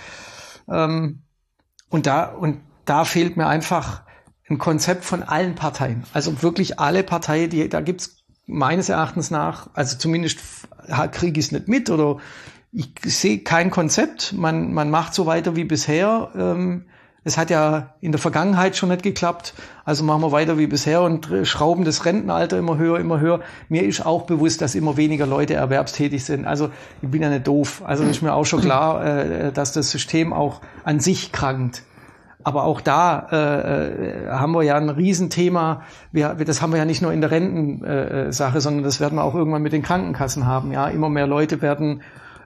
Und da fehlt mir einfach ein Konzept von allen Parteien. Also wirklich alle Parteien, da gibt's meines Erachtens nach, also zumindest kriege ich es nicht mit, oder ich sehe kein Konzept. Man macht so weiter wie bisher. Es hat ja in der Vergangenheit schon nicht geklappt, also machen wir weiter wie bisher und schrauben das Rentenalter immer höher, immer höher. Mir ist auch bewusst, dass immer weniger Leute erwerbstätig sind. Also ich bin ja nicht doof. Also ist mir auch schon klar, dass das System auch an sich krankt. Aber auch da haben wir ja ein Riesenthema. Das haben wir ja nicht nur in der Rentensache, sondern das werden wir auch irgendwann mit den Krankenkassen haben. Ja, immer mehr Leute werden.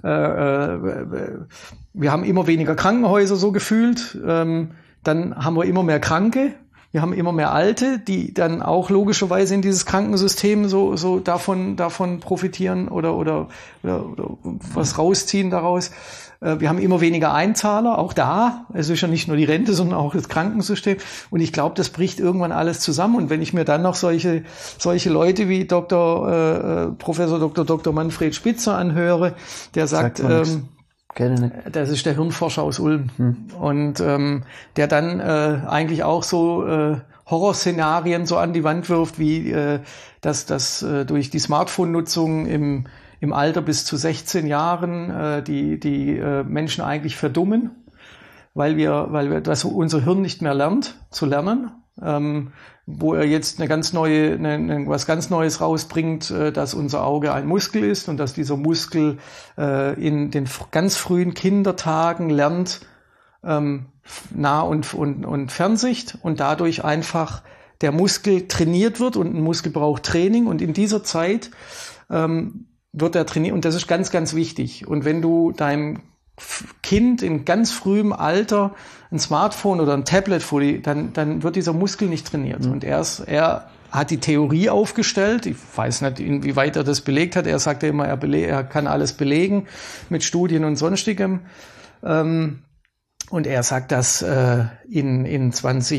Wir haben immer weniger Krankenhäuser so gefühlt. Dann haben wir immer mehr Kranke. Wir haben immer mehr Alte, die dann auch logischerweise in dieses Krankensystem so davon profitieren oder was rausziehen daraus. Wir haben immer weniger Einzahler, auch da. Es ist ja nicht nur die Rente, sondern auch das Krankensystem. Und ich glaube, das bricht irgendwann alles zusammen. Und wenn ich mir dann noch solche Leute wie Professor Dr. Manfred Spitzer anhöre, der sagt, das ist der Hirnforscher aus Ulm. Und der dann eigentlich auch so Horrorszenarien so an die Wand wirft, wie dass durch die Smartphone-Nutzung im Alter bis zu 16 Jahren die Menschen eigentlich verdummen, weil unser Hirn nicht mehr lernt zu lernen, wo er jetzt was ganz Neues rausbringt, dass unser Auge ein Muskel ist und dass dieser Muskel in den ganz frühen Kindertagen lernt Nah- und Fernsicht und dadurch einfach der Muskel trainiert wird, und ein Muskel braucht Training, und in dieser Zeit wird er trainiert, und das ist ganz, ganz wichtig. Und wenn du deinem Kind in ganz frühem Alter ein Smartphone oder ein Tablet dann wird dieser Muskel nicht trainiert. Und er hat die Theorie aufgestellt, ich weiß nicht, inwieweit er das belegt hat, er sagt ja immer, er kann alles belegen mit Studien und Sonstigem. Und er sagt, dass in 20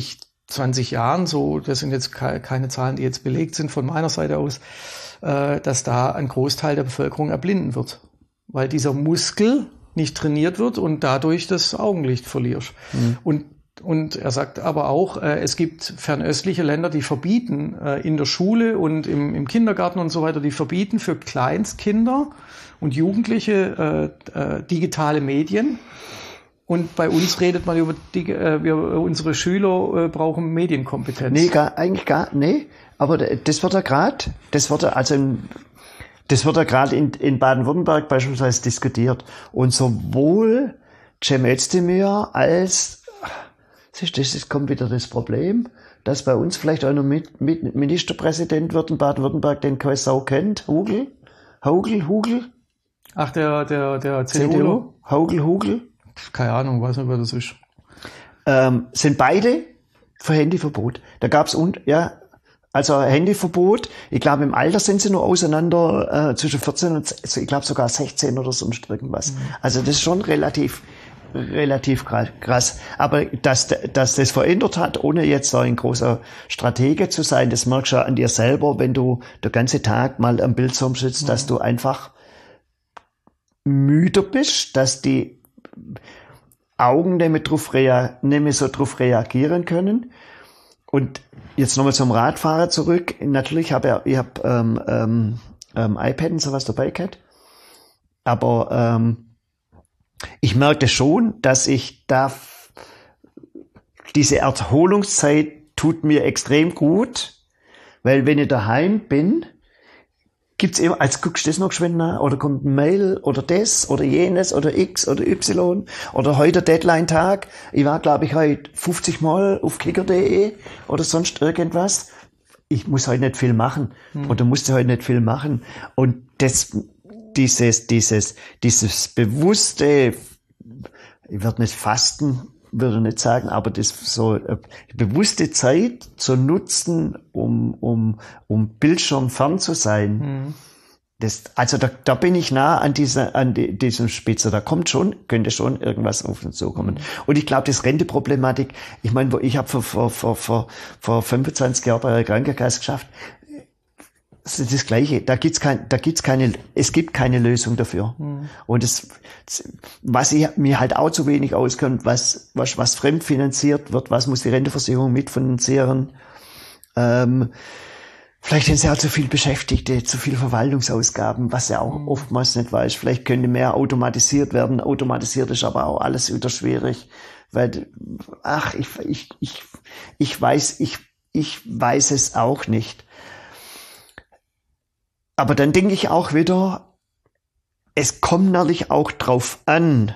20 Jahren, so, das sind jetzt keine Zahlen, die jetzt belegt sind von meiner Seite aus, dass da ein Großteil der Bevölkerung erblinden wird. Weil dieser Muskel nicht trainiert wird und dadurch das Augenlicht verlierst. Und er sagt aber auch, es gibt fernöstliche Länder, die verbieten in der Schule und im Kindergarten und so weiter, die verbieten für Kleinstkinder und Jugendliche digitale Medien. Und bei uns redet man über unsere Schüler brauchen Medienkompetenz. Nee, aber das wird ja gerade in Baden-Württemberg beispielsweise diskutiert. Und sowohl Cem Özdemir als, das kommt wieder das Problem, dass bei uns vielleicht auch noch Ministerpräsident wird in Baden-Württemberg, den keine Sau kennt. Hugel? Ach, der CDU? Hugel? Keine Ahnung, weiß nicht, wer das ist. Sind beide für Handyverbot. Da gab's also Handyverbot. Ich glaube, im Alter sind sie nur auseinander zwischen 14 und ich glaube sogar 16 oder sonst irgendwas. Also das ist schon relativ krass. Aber dass das verändert hat, ohne jetzt so ein großer Stratege zu sein, das merkst du ja an dir selber, wenn du den ganzen Tag mal am Bildschirm sitzt, dass du einfach müder bist, dass die Augen nicht mehr so drauf reagieren können. Und jetzt nochmal zum Radfahren zurück. Natürlich ich hab iPad und sowas dabei gehabt. Aber ich merkte schon, dass ich diese Erholungszeit tut mir extrem gut, weil wenn ich daheim bin, gibt's immer, als guckst du das noch geschwind nach, oder kommt ein Mail, oder das, oder jenes, oder X, oder Y, oder heute Deadline-Tag. Ich war, glaube ich, heute 50 Mal auf kicker.de, oder sonst irgendwas. Ich muss heute nicht viel machen, oder musste heute nicht viel machen. Und dieses bewusste, ich werde nicht fasten, würde nicht sagen, aber das so bewusste Zeit zu nutzen, um Bildschirm fern zu sein. Also da bin ich nah an diesem Spitze. Da könnte schon irgendwas auf uns zukommen. Und ich glaube, das Renteproblematik, ich meine, ich habe vor 25 Jahren bei der Krankenkasse geschafft. Das ist das Gleiche. Es gibt keine Lösung dafür. Und was ich mir halt auch zu wenig auskennt, was fremdfinanziert wird, was muss die Renteversicherung mitfinanzieren, vielleicht sind sie auch zu viel Beschäftigte, zu viel Verwaltungsausgaben, was ja auch oftmals nicht weiß. Vielleicht könnte mehr automatisiert werden. Automatisiert ist aber auch alles wieder schwierig, weil, ich weiß es auch nicht. Aber dann denke ich auch wieder, es kommt natürlich auch drauf an,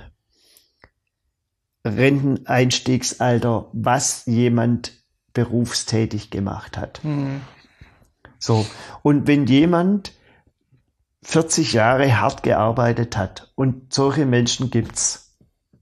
Renteneinstiegsalter, was jemand berufstätig gemacht hat. So. Und wenn jemand 40 Jahre hart gearbeitet hat, und solche Menschen gibt's,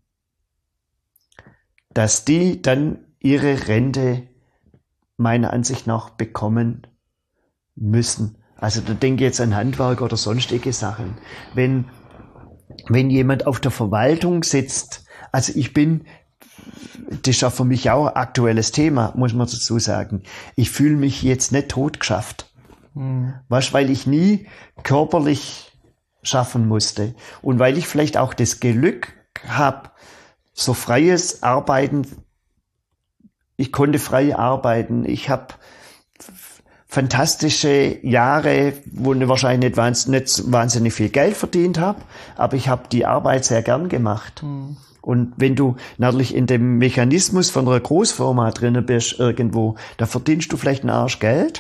dass die dann ihre Rente meiner Ansicht nach bekommen müssen. Also da denke ich jetzt an Handwerk oder sonstige Sachen. Wenn jemand auf der Verwaltung sitzt, also das ist ja für mich auch ein aktuelles Thema, muss man dazu sagen. Ich fühle mich jetzt nicht totgeschafft. Weil ich nie körperlich schaffen musste. Und weil ich vielleicht auch das Glück habe, so freies Arbeiten, ich konnte frei arbeiten, ich habe fantastische Jahre, wo ich wahrscheinlich nicht wahnsinnig viel Geld verdient habe, aber ich habe die Arbeit sehr gern gemacht. Und wenn du natürlich in dem Mechanismus von einer Großfirma drinnen bist irgendwo, da verdienst du vielleicht einen Arsch Geld,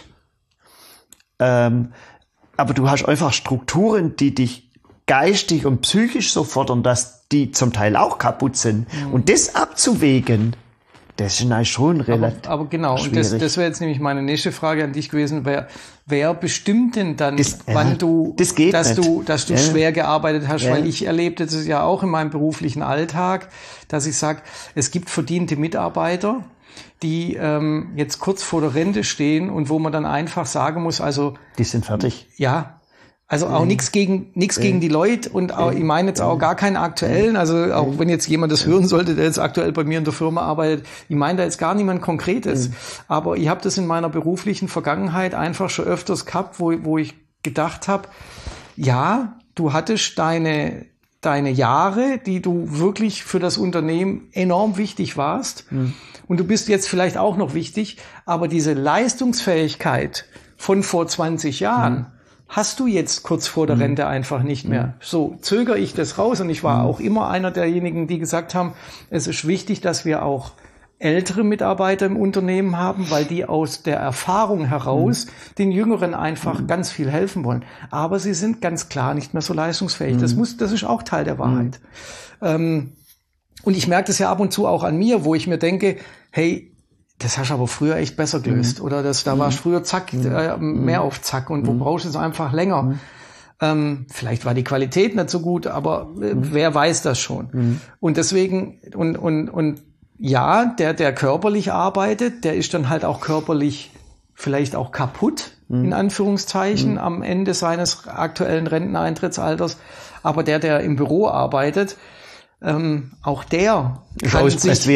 aber du hast einfach Strukturen, die dich geistig und psychisch so fordern, dass die zum Teil auch kaputt sind. Und das abzuwägen, das ist eigentlich schon relativ aber genau, schwierig. Und das wäre jetzt nämlich meine nächste Frage an dich gewesen, wer bestimmt denn dann, wann du schwer gearbeitet hast, weil ich erlebte das ja auch in meinem beruflichen Alltag, dass ich sage, es gibt verdiente Mitarbeiter, die jetzt kurz vor der Rente stehen und wo man dann einfach sagen muss, also die sind fertig. Ja, Also auch nichts gegen die Leute und auch, ich meine jetzt auch gar keinen aktuellen, also auch wenn jetzt jemand das hören sollte, der jetzt aktuell bei mir in der Firma arbeitet, ich meine da jetzt gar niemand Konkretes, aber ich habe das in meiner beruflichen Vergangenheit einfach schon öfters gehabt, wo ich gedacht habe, ja, du hattest deine Jahre, die du wirklich für das Unternehmen enorm wichtig warst und du bist jetzt vielleicht auch noch wichtig, aber diese Leistungsfähigkeit von vor 20 Jahren hast du jetzt kurz vor der Rente einfach nicht mehr. So zögere ich das raus und ich war auch immer einer derjenigen, die gesagt haben, es ist wichtig, dass wir auch ältere Mitarbeiter im Unternehmen haben, weil die aus der Erfahrung heraus den Jüngeren einfach ganz viel helfen wollen. Aber sie sind ganz klar nicht mehr so leistungsfähig. Das ist auch Teil der Wahrheit. Und ich merke das ja ab und zu auch an mir, wo ich mir denke, hey, das hast du aber früher echt besser gelöst. Oder da warst früher zack, mehr auf zack und wo brauchst du es einfach länger. Vielleicht war die Qualität nicht so gut, aber wer weiß das schon. Und deswegen, und ja, der körperlich arbeitet, der ist dann halt auch körperlich vielleicht auch kaputt, in Anführungszeichen, am Ende seines aktuellen Renteneintrittsalters. Aber der im Büro arbeitet, auch der kann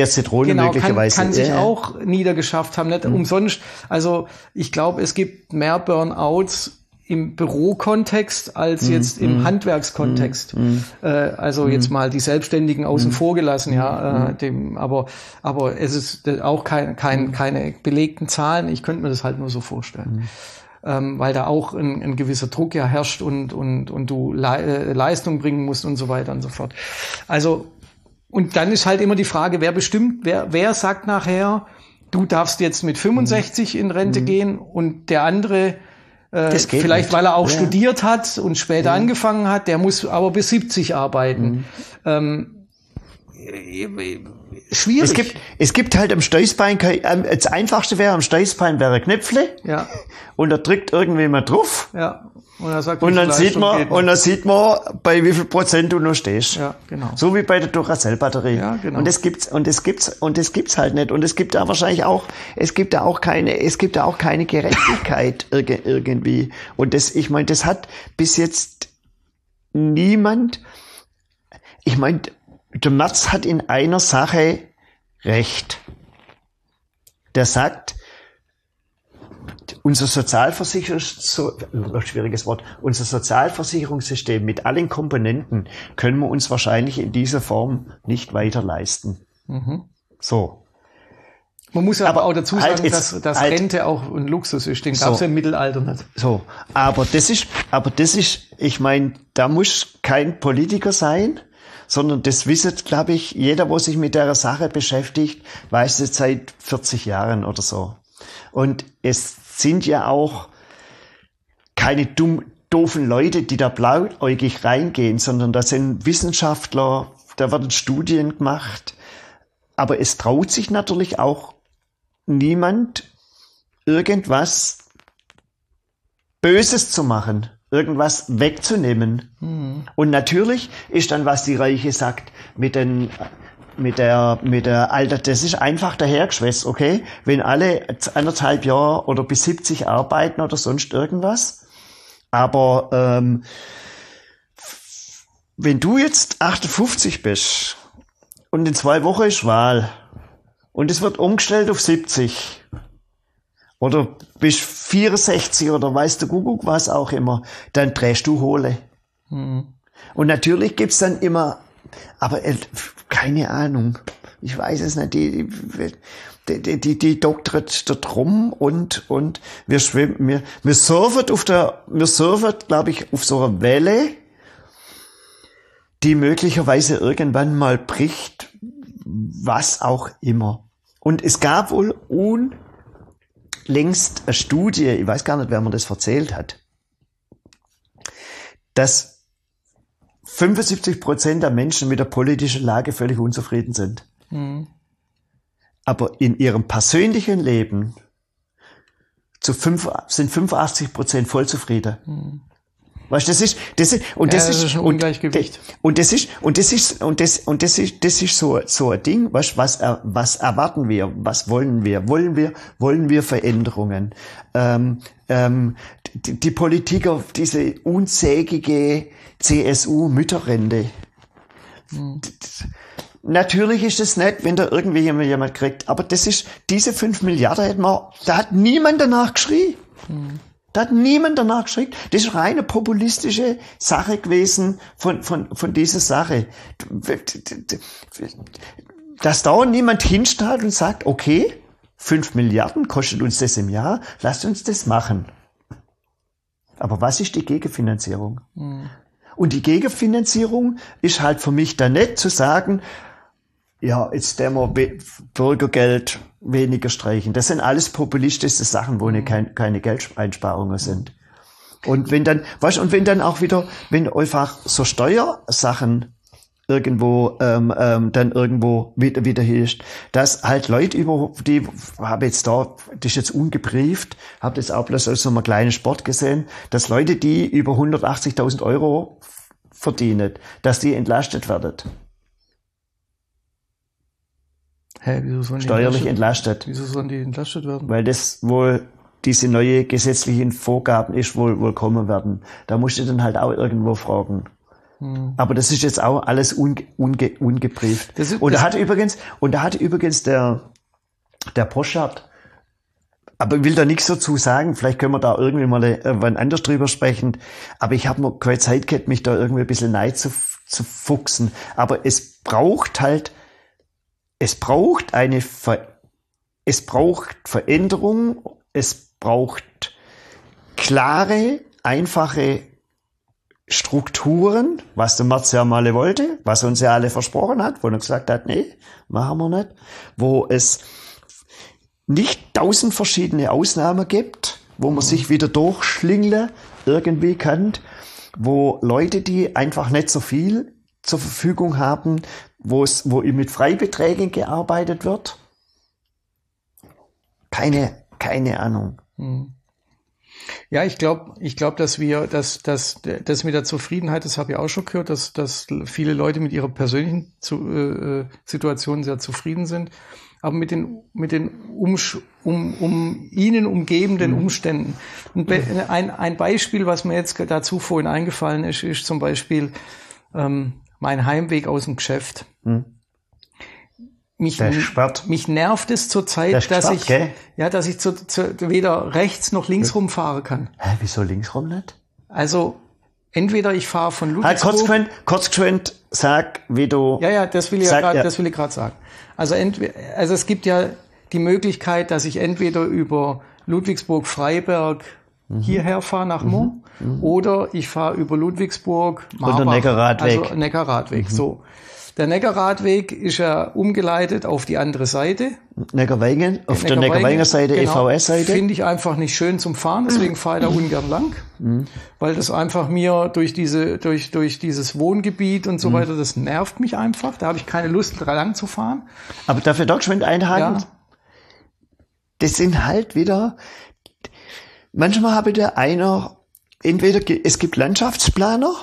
sich auch niedergeschafft haben, nicht umsonst. Also ich glaube, es gibt mehr Burnouts im Bürokontext als jetzt im Handwerkskontext. Also jetzt mal die Selbstständigen außen vor gelassen, aber es ist auch keine belegten Zahlen. Ich könnte mir das halt nur so vorstellen. Weil da auch ein gewisser Druck ja herrscht und du Leistung bringen musst und so weiter und so fort. Also, und dann ist halt immer die Frage, wer sagt nachher, du darfst jetzt mit 65 in Rente gehen und der andere, vielleicht nicht, weil er auch studiert hat und später angefangen hat, der muss aber bis 70 arbeiten. Schwierig. Es gibt halt am Steißbein, das einfachste wäre, am Steißbein wäre Knöpfle. Ja. Und da drückt irgendwie mal drauf. Ja. Und dann sieht man, bei wie viel Prozent du noch stehst. Ja, genau. So wie bei der Duracell-Batterie. Ja, genau. Und das gibt's halt nicht. Und es gibt da wahrscheinlich auch, es gibt da auch keine Gerechtigkeit irgendwie. Und ich meine, das hat bis jetzt niemand, ich meine, der Merz hat in einer Sache recht. Der sagt, unser Sozialversicherungssystem mit allen Komponenten können wir uns wahrscheinlich in dieser Form nicht weiter leisten. So. Man muss aber auch dazu sagen, dass Rente auch ein Luxus ist. Den gab es ja im Mittelalter nicht. So. Aber das ist, ich meine, da muss kein Politiker sein, sondern das wisset, glaube ich, jeder, wo sich mit der Sache beschäftigt, weiß es seit 40 Jahren oder so. Und es sind ja auch keine doofen Leute, die da blauäugig reingehen, sondern das sind Wissenschaftler, da werden Studien gemacht. Aber es traut sich natürlich auch niemand, irgendwas Böses zu machen, irgendwas wegzunehmen. Und natürlich ist dann, was die Reiche sagt, mit der Alter, das ist einfach dahergeschwätzt, okay? Wenn alle 1,5 Jahre oder bis 70 arbeiten oder sonst irgendwas. Aber wenn du jetzt 58 bist und in 2 Wochen ist Wahl und es wird umgestellt auf 70 oder bist 64 oder weißt du Kuckuck was auch immer, dann drehst du Hohle. Und natürlich gibt's dann immer, aber keine Ahnung, ich weiß es nicht, die doktert da drum und wir schwimmen, wir surfen, glaube ich, auf so einer Welle, die möglicherweise irgendwann mal bricht, was auch immer. Und es gab wohl unlängst eine Studie, ich weiß gar nicht, wer mir das erzählt hat, dass 75% der Menschen mit der politischen Lage völlig unzufrieden sind. Aber in ihrem persönlichen Leben sind 85% voll zufrieden. Weißt du, das ist ein Ungleichgewicht. Und das ist so ein Ding, was erwarten wir? Was wollen wir? Wollen wir Veränderungen? die Politiker, diese unsägige CSU-Mütterrente. Natürlich ist es nett, wenn da irgendwie jemand kriegt, aber das ist, diese 5 Milliarden da hat niemand danach geschrien. Da hat niemand danach geschrien. Das ist reine populistische Sache gewesen von dieser Sache. Dass da niemand hinstellt und sagt, okay, 5 Milliarden kostet uns das im Jahr, lasst uns das machen. Aber was ist die Gegenfinanzierung? Und die Gegenfinanzierung ist halt für mich da nicht zu sagen, ja, jetzt der wir Bürgergeld weniger streichen. Das sind alles populistische Sachen, wo keine Geldeinsparungen sind. Und wenn dann, wenn dann auch wieder, wenn einfach so Steuersachen irgendwo dann irgendwo wieder hilft, dass halt Leute die habe jetzt da, das ist jetzt ungebrieft, habe das auch bloß aus so einem kleinen Sport gesehen, dass Leute, die über 180.000 Euro verdienen, dass die entlastet werden. Wieso sollen die steuerlich entlastet? Wieso sollen die entlastet werden? Weil das wohl diese neue gesetzlichen Vorgaben ist wohl kommen werden. Da musst du dann halt auch irgendwo fragen. Aber das ist jetzt auch alles ungebrieft. Und da hat übrigens der Poschardt, aber ich will da nichts dazu sagen, vielleicht können wir da irgendwie mal wann anders drüber sprechen, aber ich habe noch keine Zeit gehabt, mich da irgendwie ein bisschen neu zu fuchsen. Aber es braucht Veränderung, es braucht klare, einfache Strukturen, was der Merz ja mal wollte, was uns ja alle versprochen hat, wo er gesagt hat, nee, machen wir nicht, wo es nicht 1000 verschiedene Ausnahmen gibt, wo man sich wieder durchschlingeln irgendwie kann, wo Leute, die einfach nicht so viel zur Verfügung haben, wo mit Freibeträgen gearbeitet wird. Keine Ahnung. Ja, ich glaube, dass das mit der Zufriedenheit, das habe ich auch schon gehört, dass viele Leute mit ihrer persönlichen Situation sehr zufrieden sind, aber mit den ihnen umgebenden Umständen. Ein Beispiel, was mir jetzt dazu vorhin eingefallen ist zum Beispiel mein Heimweg aus dem Geschäft. Mich nervt es zurzeit, dass ich weder rechts noch links rumfahren kann. Wieso links rum nicht? Also, entweder ich fahre von Ludwigsburg. Kurzgeschwind, sag, wie du. Ja, das will ich gerade sagen. Also es gibt ja die Möglichkeit, dass ich entweder über Ludwigsburg-Freiberg hierher fahre nach Mo, oder ich fahre über Ludwigsburg-Marbach. Oder Neckarradweg. Also Neckarradweg, so. Der Neckarradweg ist ja umgeleitet auf die andere Seite. Neckarweingen, auf der Neckarwenger Seite, genau, EVS-Seite. Finde ich einfach nicht schön zum Fahren, deswegen fahre ich da ungern lang. Weil das einfach mir durch dieses Wohngebiet und so weiter, das nervt mich einfach. Da habe ich keine Lust, lang zu fahren. Aber dafür doch schon einhaken. Ja. Das sind halt wieder, manchmal habe der es gibt Landschaftsplaner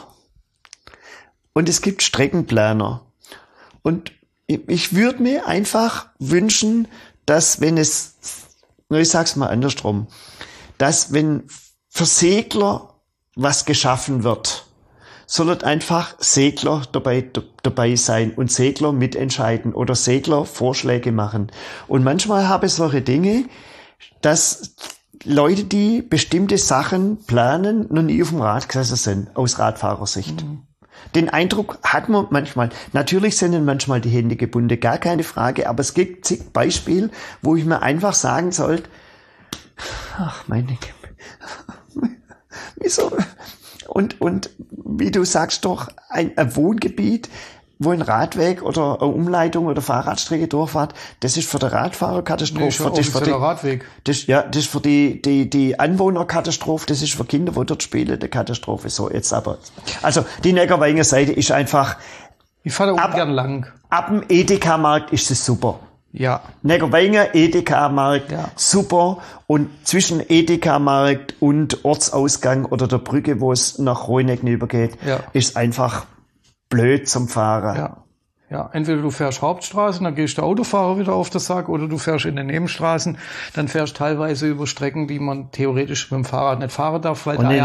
und es gibt Streckenplaner. Und ich würde mir einfach wünschen, dass ich sag's mal andersrum, dass wenn für Segler was geschaffen wird, soll einfach Segler dabei sein und Segler mitentscheiden oder Segler Vorschläge machen. Und manchmal habe ich solche Dinge, dass Leute, die bestimmte Sachen planen, noch nie auf dem Rad gesessen sind, aus Radfahrersicht. Den Eindruck hat man manchmal. Natürlich sind dann manchmal die Hände gebunden, gar keine Frage, aber es gibt zig Beispiele, wo ich mir einfach sagen sollte, ach meine Güte, wieso? Und wie du sagst doch, ein Wohngebiet, wo ein Radweg oder eine Umleitung oder Fahrradstrecke durchfahrt, das ist für den Radfahrer Katastrophe. Das ist für den Radweg. Das ist für die Anwohner Katastrophe, das ist für Kinder, die dort spielen, eine Katastrophe. So, jetzt aber. Also, die Neckarwenger Seite ist einfach. Ich fahre da ungern lang. Ab dem Edeka-Markt ist es super. Ja. Neckarwenger, Edeka-Markt, ja. Super. Und zwischen Edeka-Markt und Ortsausgang oder der Brücke, wo es nach Roinecken übergeht, ist einfach blöd zum Fahren. Ja. Ja, entweder du fährst Hauptstraßen, dann gehst der Autofahrer wieder auf den Sack, oder du fährst in den Nebenstraßen, dann fährst teilweise über Strecken, die man theoretisch mit dem Fahrrad nicht fahren darf, weil da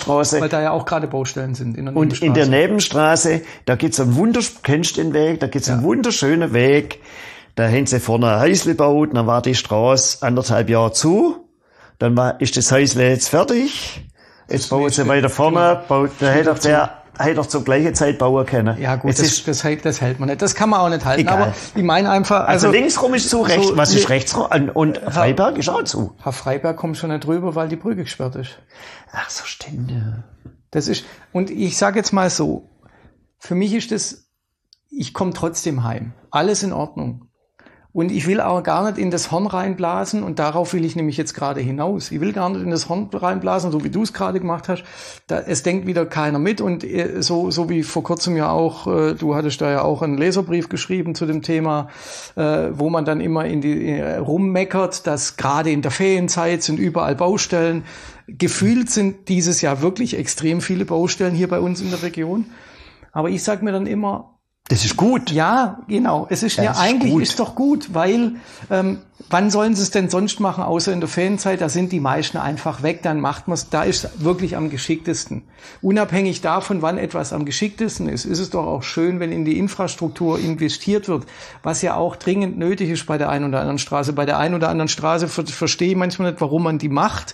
ja auch gerade Baustellen sind. Und in der Nebenstraße, da gibt's einen wunderschönen Weg, einen wunderschönen Weg, da haben sie vorne ein Häusle gebaut, dann war die Straße 1,5 Jahre zu, dann ist das Häusle jetzt fertig, jetzt bauen sie weiter vorne, da hätte doch zur gleichen Zeit bauen können. Ja gut, das hält man nicht. Das kann man auch nicht halten. Egal. Aber ich meine einfach... Also linksrum ist zu, was ist rechtsrum? Und Freiberg ist auch zu. Herr Freiberg kommt schon nicht drüber, weil die Brücke gesperrt ist. Ach so, stimmt. Ja. Das ist, und ich sage jetzt mal so, für mich ist das, ich komme trotzdem heim. Alles in Ordnung. Und ich will auch gar nicht in das Horn reinblasen, und darauf will ich nämlich jetzt gerade hinaus. Ich will gar nicht in das Horn reinblasen, so wie du es gerade gemacht hast. Es denkt wieder keiner mit, und so wie vor kurzem ja auch, du hattest da ja auch einen Leserbrief geschrieben zu dem Thema, wo man dann immer rummeckert, dass gerade in der Ferienzeit sind überall Baustellen. Gefühlt sind dieses Jahr wirklich extrem viele Baustellen hier bei uns in der Region. Aber ich sag mir dann immer, das ist gut. Ja, genau. Es ist ja eigentlich gut. Ist doch gut, weil wann sollen sie es denn sonst machen, außer in der Ferienzeit? Da sind die meisten einfach weg, dann macht man es. Da ist wirklich am geschicktesten. Unabhängig davon, wann etwas am geschicktesten ist es doch auch schön, wenn in die Infrastruktur investiert wird, was ja auch dringend nötig ist bei der einen oder anderen Straße. Bei der einen oder anderen Straße verstehe ich manchmal nicht, warum man die macht.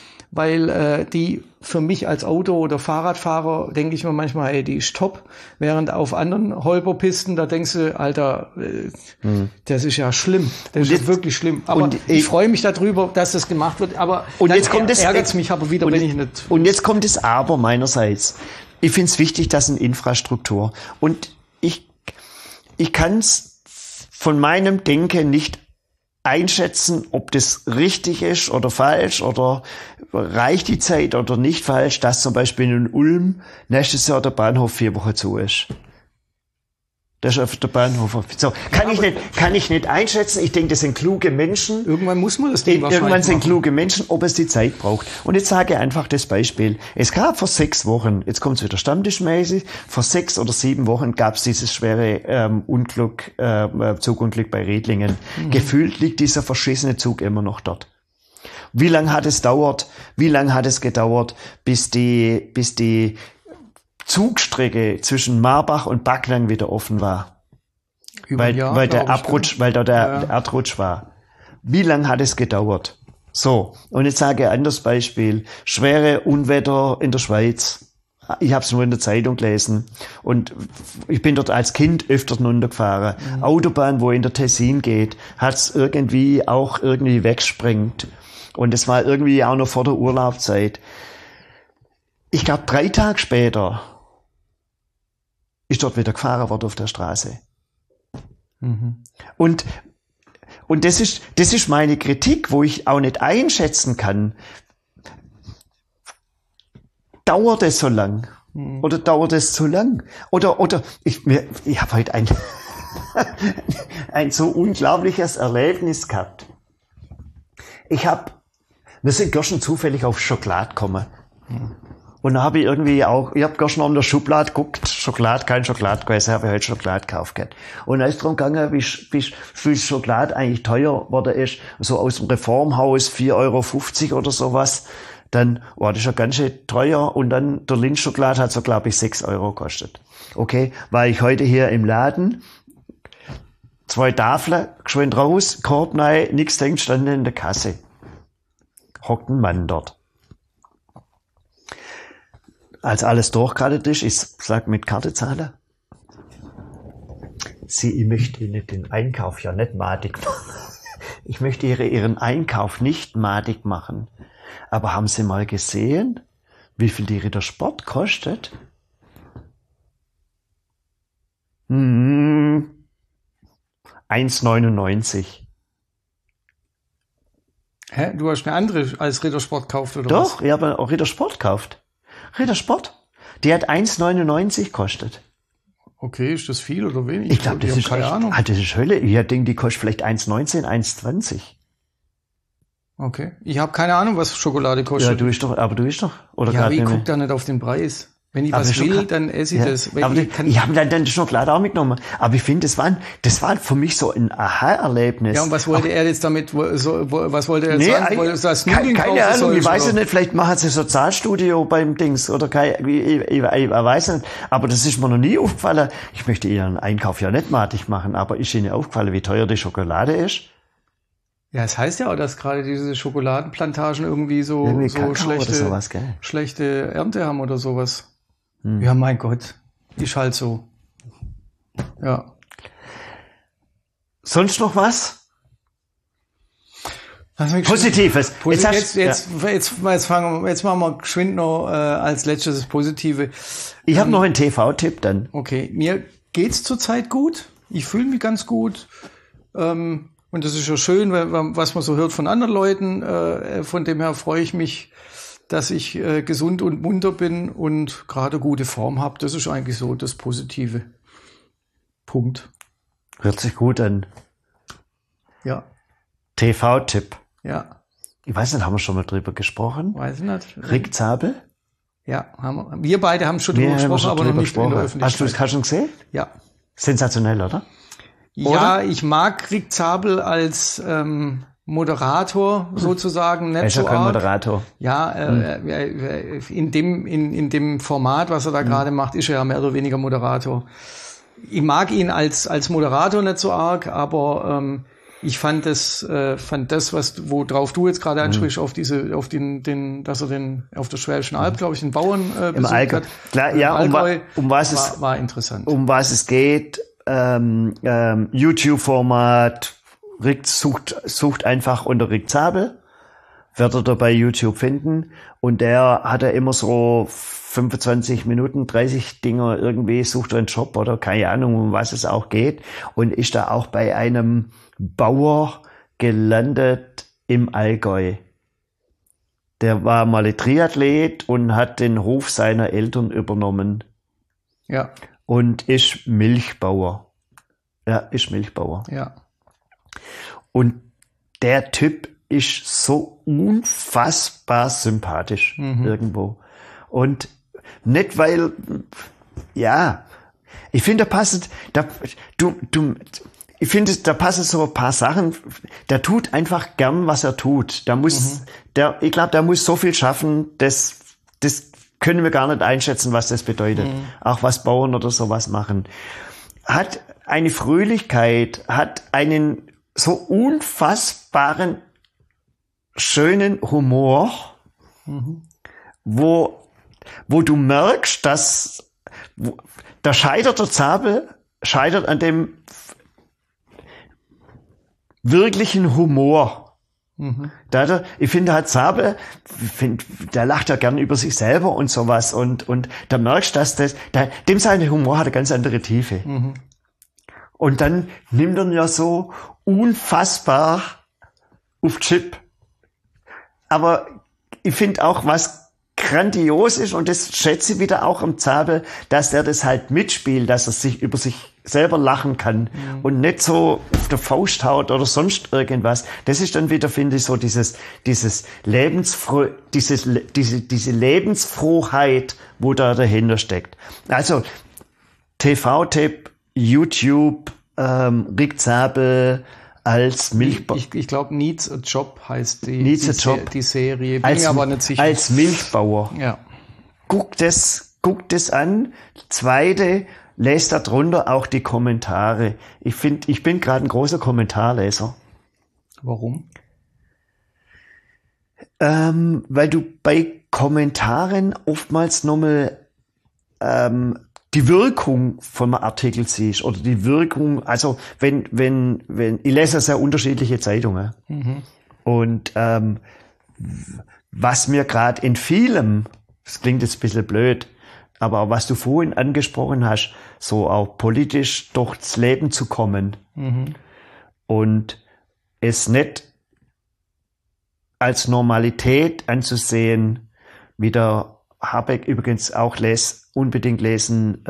Weil die für mich als Auto- oder Fahrradfahrer, denke ich mir manchmal, ey, die ist top. Während auf anderen Holperpisten, da denkst du, Alter, das ist ja schlimm. Das ist wirklich schlimm. Aber ich freue mich darüber, dass das gemacht wird. Aber und jetzt ärgert's mich aber wieder, wenn ich nicht... Und jetzt kommt das Aber meinerseits. Ich finde es wichtig, dass eine Infrastruktur. Und ich kann es von meinem Denken nicht einschätzen, ob das richtig ist oder falsch, oder reicht die Zeit oder nicht falsch, dass zum Beispiel in Ulm nächstes Jahr der Bahnhof 4 Wochen zu ist. Das ist auf der Bahnhof. So, kann ich nicht einschätzen. Ich denke, das sind kluge Menschen. Irgendwann muss man das Ding wahrscheinlich Irgendwann sind kluge Menschen, ob es die Zeit braucht. Und jetzt sage ich einfach das Beispiel. Es gab vor 6 Wochen, jetzt kommt es wieder stammtischmäßig, vor 6 oder 7 Wochen gab es dieses schwere Zugunglück bei Redlingen. Gefühlt liegt dieser verschissene Zug immer noch dort. Wie lange hat es gedauert, bis die Zugstrecke zwischen Marbach und Backnang wieder offen war? Weil der Erdrutsch war. Wie lange hat es gedauert? So, und jetzt sage ich ein anderes Beispiel. Schwere Unwetter in der Schweiz. Ich habe es nur in der Zeitung gelesen. Und ich bin dort als Kind öfter runtergefahren. Autobahn, wo in der Tessin geht, hat es irgendwie wegsprengt. Und es war irgendwie auch noch vor der Urlaubszeit. Ich glaube, 3 Tage später ist dort wieder gefahren worden auf der Straße. Und das ist meine Kritik, wo ich auch nicht einschätzen kann. Dauert es so lang? Oder dauert es zu lang? Oder ich habe heute ein so unglaubliches Erlebnis gehabt. Wir sind gestern zufällig auf Schokolade gekommen. Und dann habe ich gestern an der Schublade geguckt, kein Schokolade gewesen, habe ich heute Schokolade gekauft. Und dann ist darum gegangen, wie viel Schokolade eigentlich teuer worden ist, so aus dem Reformhaus 4,50 € oder sowas. Dann war das schon ganz schön teuer, und dann der Lindt-Schokolade hat so, glaube ich, 6 € gekostet. Okay, war ich heute hier im Laden, 2 Tafeln, geschwind raus, Korb rein, nix denkt, stand in der Kasse. Hockt ein Mann dort. Als alles durchgekartet ist, ich sag mit Karte zahlen. Ich möchte Ihnen den Einkauf ja nicht madig machen. Ich möchte Ihren Einkauf nicht madig machen. Aber haben Sie mal gesehen, wie viel die Rittersport kostet? 1,99. Hä? Du hast eine andere als Rittersport gekauft, oder Doch, was? ich habe auch Rittersport gekauft. Rittersport. Die hat 1,99 gekostet. Okay, ist das viel oder wenig? Ich glaube, das ist keine Ahnung. Das ist Hölle. Ich denke, die kostet vielleicht 1,19, 1,20. Okay. Ich habe keine Ahnung, was Schokolade kostet. Ja, du bist doch. Oder ja, aber ich gucke da nicht auf den Preis. Wenn ich was will, dann esse ich das. Aber ich habe dann die Schokolade auch mitgenommen. Aber ich finde, das war für mich so ein Aha-Erlebnis. Ja, und was wollte er jetzt damit, was wollte er sagen? Wollte das keine Ahnung, ich weiß nicht, vielleicht machen sie ein Sozialstudio beim Dings, oder ich weiß nicht. Aber das ist mir noch nie aufgefallen. Ich möchte ihren Einkauf ja nicht matig machen, aber ist Ihnen aufgefallen, wie teuer die Schokolade ist? Ja, es heißt ja auch, dass gerade diese Schokoladenplantagen irgendwie so schlechte Ernte haben oder sowas. Ja, mein Gott, ist halt so. Ja. Sonst noch was? Positives. Jetzt machen wir geschwind noch als letztes das Positive. Ich habe noch einen TV-Tipp dann. Okay, mir geht's zurzeit gut. Ich fühle mich ganz gut. Und das ist ja schön, was man so hört von anderen Leuten. Von dem her freue ich mich, dass ich gesund und munter bin und gerade gute Form habe. Das ist eigentlich so das Positive. Punkt. Hört sich gut an. Ja. TV-Tipp. Ja. Ich weiß nicht, haben wir schon mal drüber gesprochen? Weiß ich nicht. Rick Zabel? Ja, haben wir. Wir beide haben schon drüber gesprochen, aber noch nicht in der Öffentlichkeit. Hast du es schon gesehen? Ja. Sensationell, oder? Ja, ich mag Rick Zabel als Moderator sozusagen. Er ist ja kein Moderator. Ja, in dem Format, was er da gerade macht, ist er ja mehr oder weniger Moderator. Ich mag ihn als Moderator nicht so arg, aber ich fand das, worauf du jetzt gerade ansprichst, dass er auf der Schwäbischen Alb, glaube ich, den Bauern im Allgäu. Klar, ja, Allgäu war interessant. Um was es geht, YouTube-Format, Rick sucht einfach unter Rick Zabel, wird er da bei YouTube finden, und der hat ja immer so 25 Minuten, 30 Dinger irgendwie, sucht einen Job oder keine Ahnung, um was es auch geht, und ist da auch bei einem Bauer gelandet im Allgäu. Der war mal Triathlet und hat den Hof seiner Eltern übernommen. Ja. Und ist Milchbauer. Ist Milchbauer. Ja. Und der Typ ist so unfassbar sympathisch irgendwo. Und nicht weil, ja, ich finde, da passen so ein paar Sachen, der tut einfach gern, was er tut. Ich glaube, der muss so viel schaffen, das können wir gar nicht einschätzen, was das bedeutet. Auch was Bauern oder sowas machen. Hat eine Fröhlichkeit, hat einen so unfassbaren, schönen Humor, wo du merkst, dass der Zabel scheitert an dem wirklichen Humor. Ich finde, Zabel, der lacht ja gern über sich selber und sowas, und da merkst du, dass dem seine Humor hat eine ganz andere Tiefe. Und dann nimmt er ihn ja so unfassbar auf Chip. Aber ich finde auch, was grandios ist, und das schätze ich wieder auch am Zabel, dass der das halt mitspielt, dass er sich über sich selber lachen kann und nicht so auf der Faust haut oder sonst irgendwas. Das ist dann wieder, finde ich, so diese Lebensfrohheit, wo da dahinter steckt. Also TV-Tipp, YouTube, Rick Zabel als Milchbauer. Ich glaube, Needs a Job heißt die Serie. Bin mir aber nicht sicher. Als Milchbauer. Ja. Guck das an. Zweite, lest da drunter auch die Kommentare. Ich bin gerade ein großer Kommentarleser. Warum? Weil du bei Kommentaren oftmals nochmal die Wirkung von einem Artikel siehst, oder die Wirkung, also wenn ich lese ja sehr unterschiedliche Zeitungen, und was mir gerade in vielem, das klingt jetzt ein bisschen blöd, aber was du vorhin angesprochen hast, so auch politisch durchs Leben zu kommen und es nicht als Normalität anzusehen, wie der Habeck übrigens auch unbedingt lesen,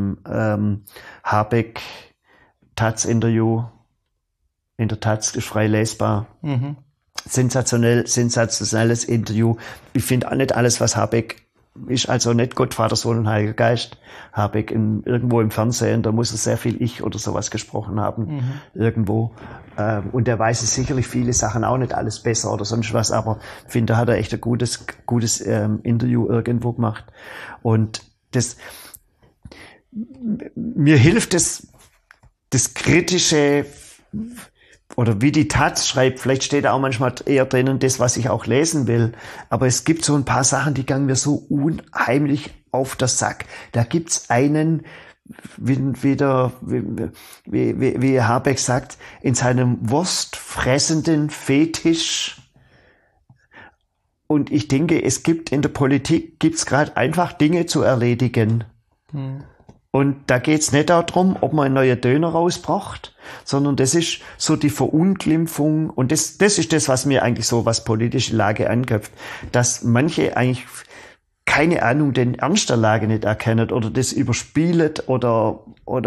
Habeck Taz-Interview in der Taz ist frei lesbar. Sensationelles Interview. Ich finde auch nicht alles, was Habeck ist also nicht Gott, Vater, Sohn und Heiliger Geist, habe ich irgendwo im Fernsehen, da muss er sehr viel Ich oder sowas gesprochen haben, irgendwo. Und der weiß es sicherlich viele Sachen auch nicht alles besser oder sonst was, aber ich finde, da hat er echt ein gutes Interview irgendwo gemacht. Und mir hilft das Kritische, oder wie die Taz schreibt, vielleicht steht da auch manchmal eher drinnen das, was ich auch lesen will, aber es gibt so ein paar Sachen, die gehen mir so unheimlich auf den Sack. Da gibt's einen, wie Habeck sagt, in seinem wurstfressenden Fetisch. Und ich denke, es gibt in der Politik, gibt's gerade einfach Dinge zu erledigen. Und da geht's nicht darum, ob man einen neuen Döner rausbraucht, sondern das ist so die Verunglimpfung. Und das ist das, was mir eigentlich so, was politische Lage anköpft, dass manche eigentlich, keine Ahnung, den Ernst der Lage nicht erkennen oder das überspielt oder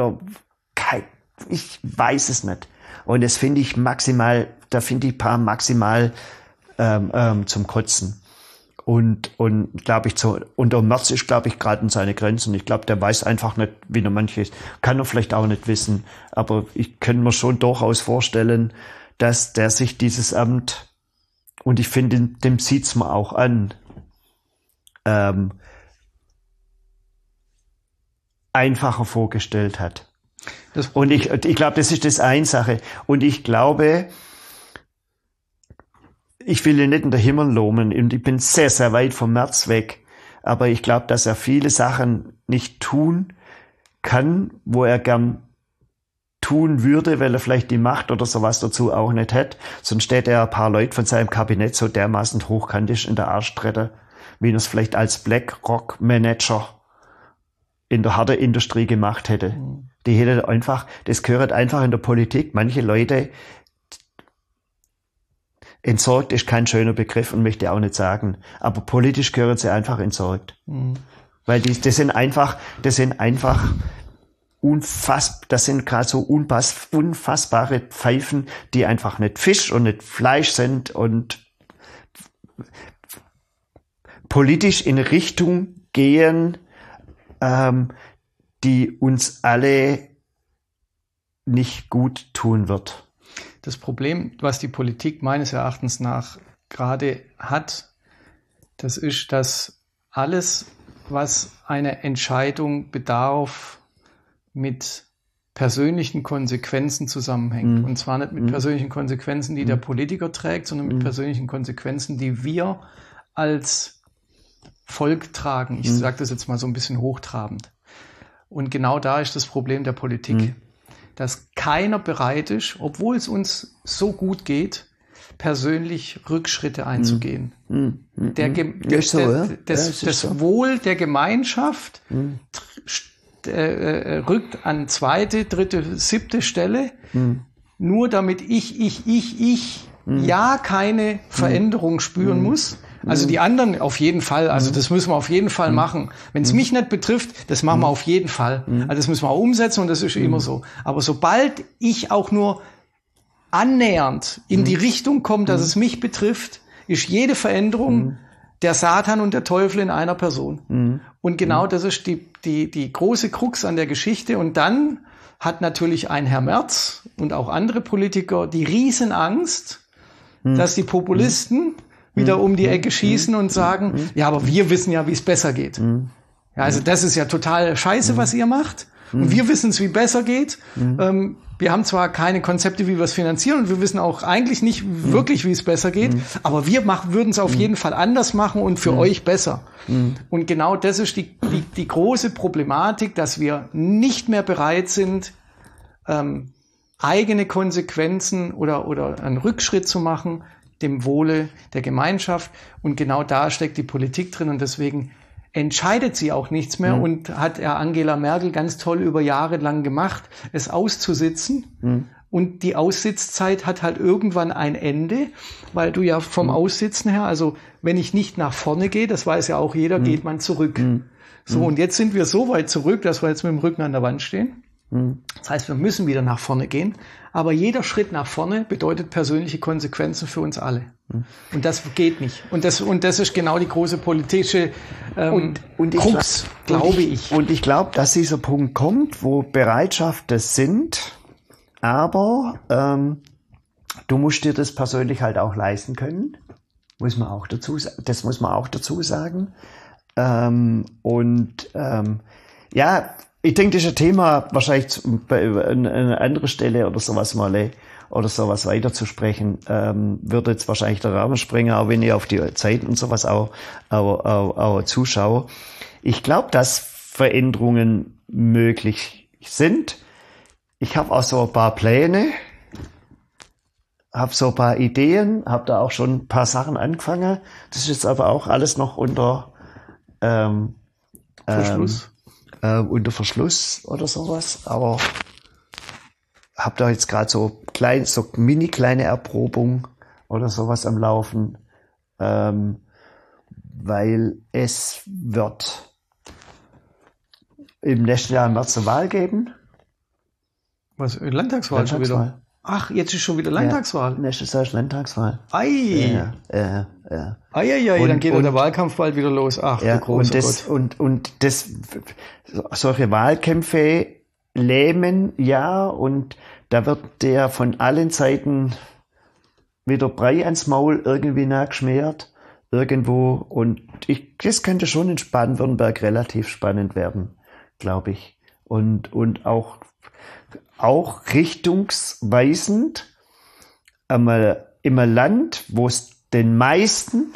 ich weiß es nicht. Und das finde ich maximal, da finde ich ein paar maximal zum Kotzen. Und glaube ich, und der Merz ist, glaube ich, gerade in seine Grenzen. Ich glaube, der weiß einfach nicht, wie er manches, kann er vielleicht auch nicht wissen. Aber ich könnte mir schon durchaus vorstellen, dass der sich dieses Amt, und ich finde, dem sieht's mir auch an, einfacher vorgestellt hat. Und ich glaube, das ist das eine Sache. Und ich glaube, ich will ihn nicht in den Himmel loben und ich bin sehr, sehr weit vom Merz weg. Aber ich glaube, dass er viele Sachen nicht tun kann, wo er gern tun würde, weil er vielleicht die Macht oder sowas dazu auch nicht hat. Sonst steht er ein paar Leute von seinem Kabinett so dermaßen hochkantig in der Arschtrette, wie er es vielleicht als BlackRock-Manager in der harten Industrie gemacht hätte. Die hätte einfach, das gehört einfach in der Politik. Manche Leute, entsorgt ist kein schöner Begriff und möchte auch nicht sagen. Aber politisch gehören sie einfach entsorgt. Weil das sind einfach das sind gerade so unfassbare Pfeifen, die einfach nicht Fisch und nicht Fleisch sind und politisch in eine Richtung gehen, die uns alle nicht gut tun wird. Das Problem, was die Politik meines Erachtens nach gerade hat, das ist, dass alles, was eine Entscheidung bedarf, mit persönlichen Konsequenzen zusammenhängt. Und zwar nicht mit persönlichen Konsequenzen, die der Politiker trägt, sondern mit persönlichen Konsequenzen, die wir als Volk tragen. Ich sage das jetzt mal so ein bisschen hochtrabend. Und genau da ist das Problem der Politik. Dass keiner bereit ist, obwohl es uns so gut geht, persönlich Rückschritte einzugehen. Das Wohl der Gemeinschaft rückt an 2., 3., 7. Stelle, nur damit ich ja keine Veränderung spüren muss. Also die anderen auf jeden Fall, also das müssen wir auf jeden Fall machen. Wenn es mich nicht betrifft, das machen wir auf jeden Fall. Also das müssen wir auch umsetzen und das ist immer so. Aber sobald ich auch nur annähernd in die Richtung komme, dass es mich betrifft, ist jede Veränderung der Satan und der Teufel in einer Person. Und genau das ist die große Krux an der Geschichte. Und dann hat natürlich ein Herr Merz und auch andere Politiker die Riesenangst, dass die Populisten wieder um die Ecke schießen und sagen, ja, aber wir wissen ja, wie es besser geht. Ja, also das ist ja total scheiße, was ihr macht. Und wir wissen es, wie besser geht. Wir haben zwar keine Konzepte, wie wir es finanzieren, und wir wissen auch eigentlich nicht wirklich, wie es besser geht, aber wir würden es auf jeden Fall anders machen und für euch besser. Und genau das ist die große Problematik, dass wir nicht mehr bereit sind, eigene Konsequenzen oder einen Rückschritt zu machen, dem Wohle der Gemeinschaft. Und genau da steckt die Politik drin und deswegen entscheidet sie auch nichts mehr und hat Angela Merkel ganz toll über Jahre lang gemacht, es auszusitzen. Und die Aussitzzeit hat halt irgendwann ein Ende, weil du ja vom Aussitzen her, also wenn ich nicht nach vorne gehe, das weiß ja auch jeder, geht man zurück. So, und jetzt sind wir so weit zurück, dass wir jetzt mit dem Rücken an der Wand stehen. Das heißt, wir müssen wieder nach vorne gehen. Aber jeder Schritt nach vorne bedeutet persönliche Konsequenzen für uns alle. Und das geht nicht. Und das ist genau die große politische Krux, glaube ich. Und ich glaube, dass dieser Punkt kommt, wo Bereitschaften sind, aber du musst dir das persönlich halt auch leisten können. Das muss man auch dazu sagen. Ich denke, das ist ein Thema, wahrscheinlich bei einer anderen Stelle oder sowas weiter zu sprechen, würde jetzt wahrscheinlich der Rahmen sprengen, auch wenn ich auf die Zeit und sowas auch zuschaue. Ich glaube, dass Veränderungen möglich sind. Ich habe auch so ein paar Pläne, habe so ein paar Ideen, habe da auch schon ein paar Sachen angefangen. Das ist jetzt aber auch alles noch unter Verschluss. Unter Verschluss oder sowas, aber habe da jetzt gerade so mini kleine Erprobung oder sowas am Laufen, weil es wird im nächsten Jahr im März eine Wahl geben. Was, Landtagswahl schon wieder? Ach, jetzt ist schon wieder Landtagswahl. Ja, nächstes Jahr ist Landtagswahl. Ei! Ja. Dann geht der Wahlkampf bald wieder los. Ach, ja, und solche Wahlkämpfe lähmen, ja, und da wird der von allen Seiten wieder Brei ans Maul irgendwie nachgeschmiert, irgendwo, und das könnte schon in Baden-Württemberg relativ spannend werden, glaube ich. Und auch richtungsweisend einmal im Land, wo es den meisten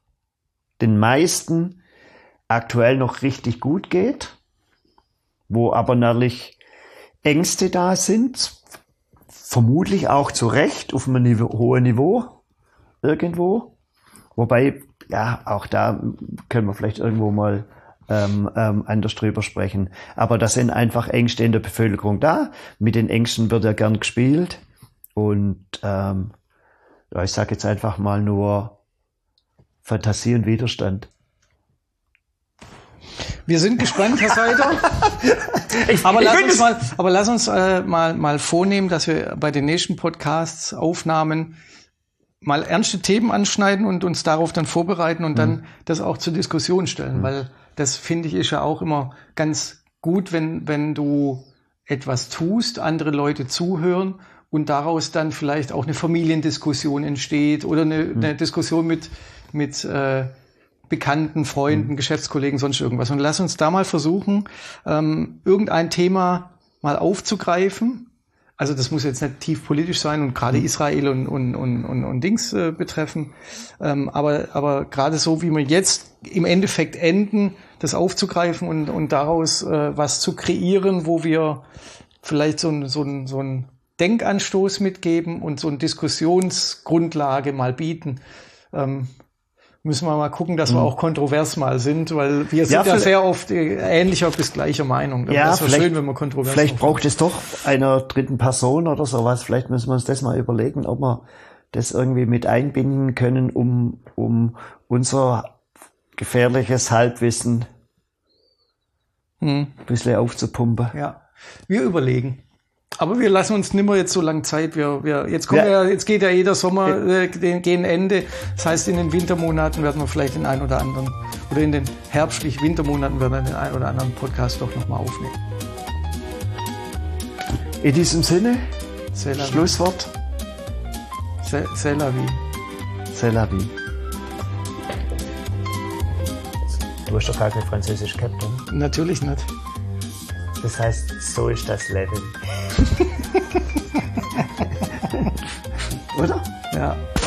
aktuell noch richtig gut geht, wo aber natürlich Ängste da sind, vermutlich auch zu Recht auf einem hohen Niveau irgendwo, wobei, ja, auch da können wir vielleicht irgendwo mal anders drüber sprechen. Aber da sind einfach Ängste in der Bevölkerung da. Mit den Ängsten wird ja gern gespielt. Und ich sage jetzt einfach mal nur Fantasie und Widerstand. Wir sind gespannt, Herr Seidel. Aber lass uns mal vornehmen, dass wir bei den nächsten Podcasts, Aufnahmen, mal ernste Themen anschneiden und uns darauf dann vorbereiten und dann das auch zur Diskussion stellen, weil das, finde ich, ist ja auch immer ganz gut, wenn du etwas tust, andere Leute zuhören und daraus dann vielleicht auch eine Familiendiskussion entsteht oder eine Diskussion mit Bekannten, Freunden, Geschäftskollegen, sonst irgendwas. Und lass uns da mal versuchen, irgendein Thema mal aufzugreifen. Also das muss jetzt nicht tief politisch sein und gerade Israel und Dings betreffen. Aber gerade so, wie wir jetzt im Endeffekt enden, das aufzugreifen und daraus was zu kreieren, wo wir vielleicht so einen Denkanstoß mitgeben und so eine Diskussionsgrundlage mal bieten. Müssen wir mal gucken, dass wir auch kontrovers mal sind, weil wir sind ja sehr oft ähnlicher bis gleicher Meinung. Ja, das wäre schön, wenn wir kontrovers vielleicht braucht es doch einer dritten Person oder sowas. Vielleicht müssen wir uns das mal überlegen, ob wir das irgendwie mit einbinden können, um unser gefährliches Halbwissen ein bisschen aufzupumpen. Ja, wir überlegen. Aber wir lassen uns nimmer jetzt so lange Zeit. Jetzt geht ja jeder Sommer gegen Ende. Das heißt, in den Wintermonaten werden wir vielleicht den einen oder anderen, oder in den herbstlich-Wintermonaten werden wir den einen oder anderen Podcast doch nochmal aufnehmen. In diesem Sinne, C'est Schlusswort. C'est la vie. C'est la vie. Du hast doch gar kein Französisch gehabt, oder? Natürlich nicht. Das heißt, so ist das Leben. Oder? Ja.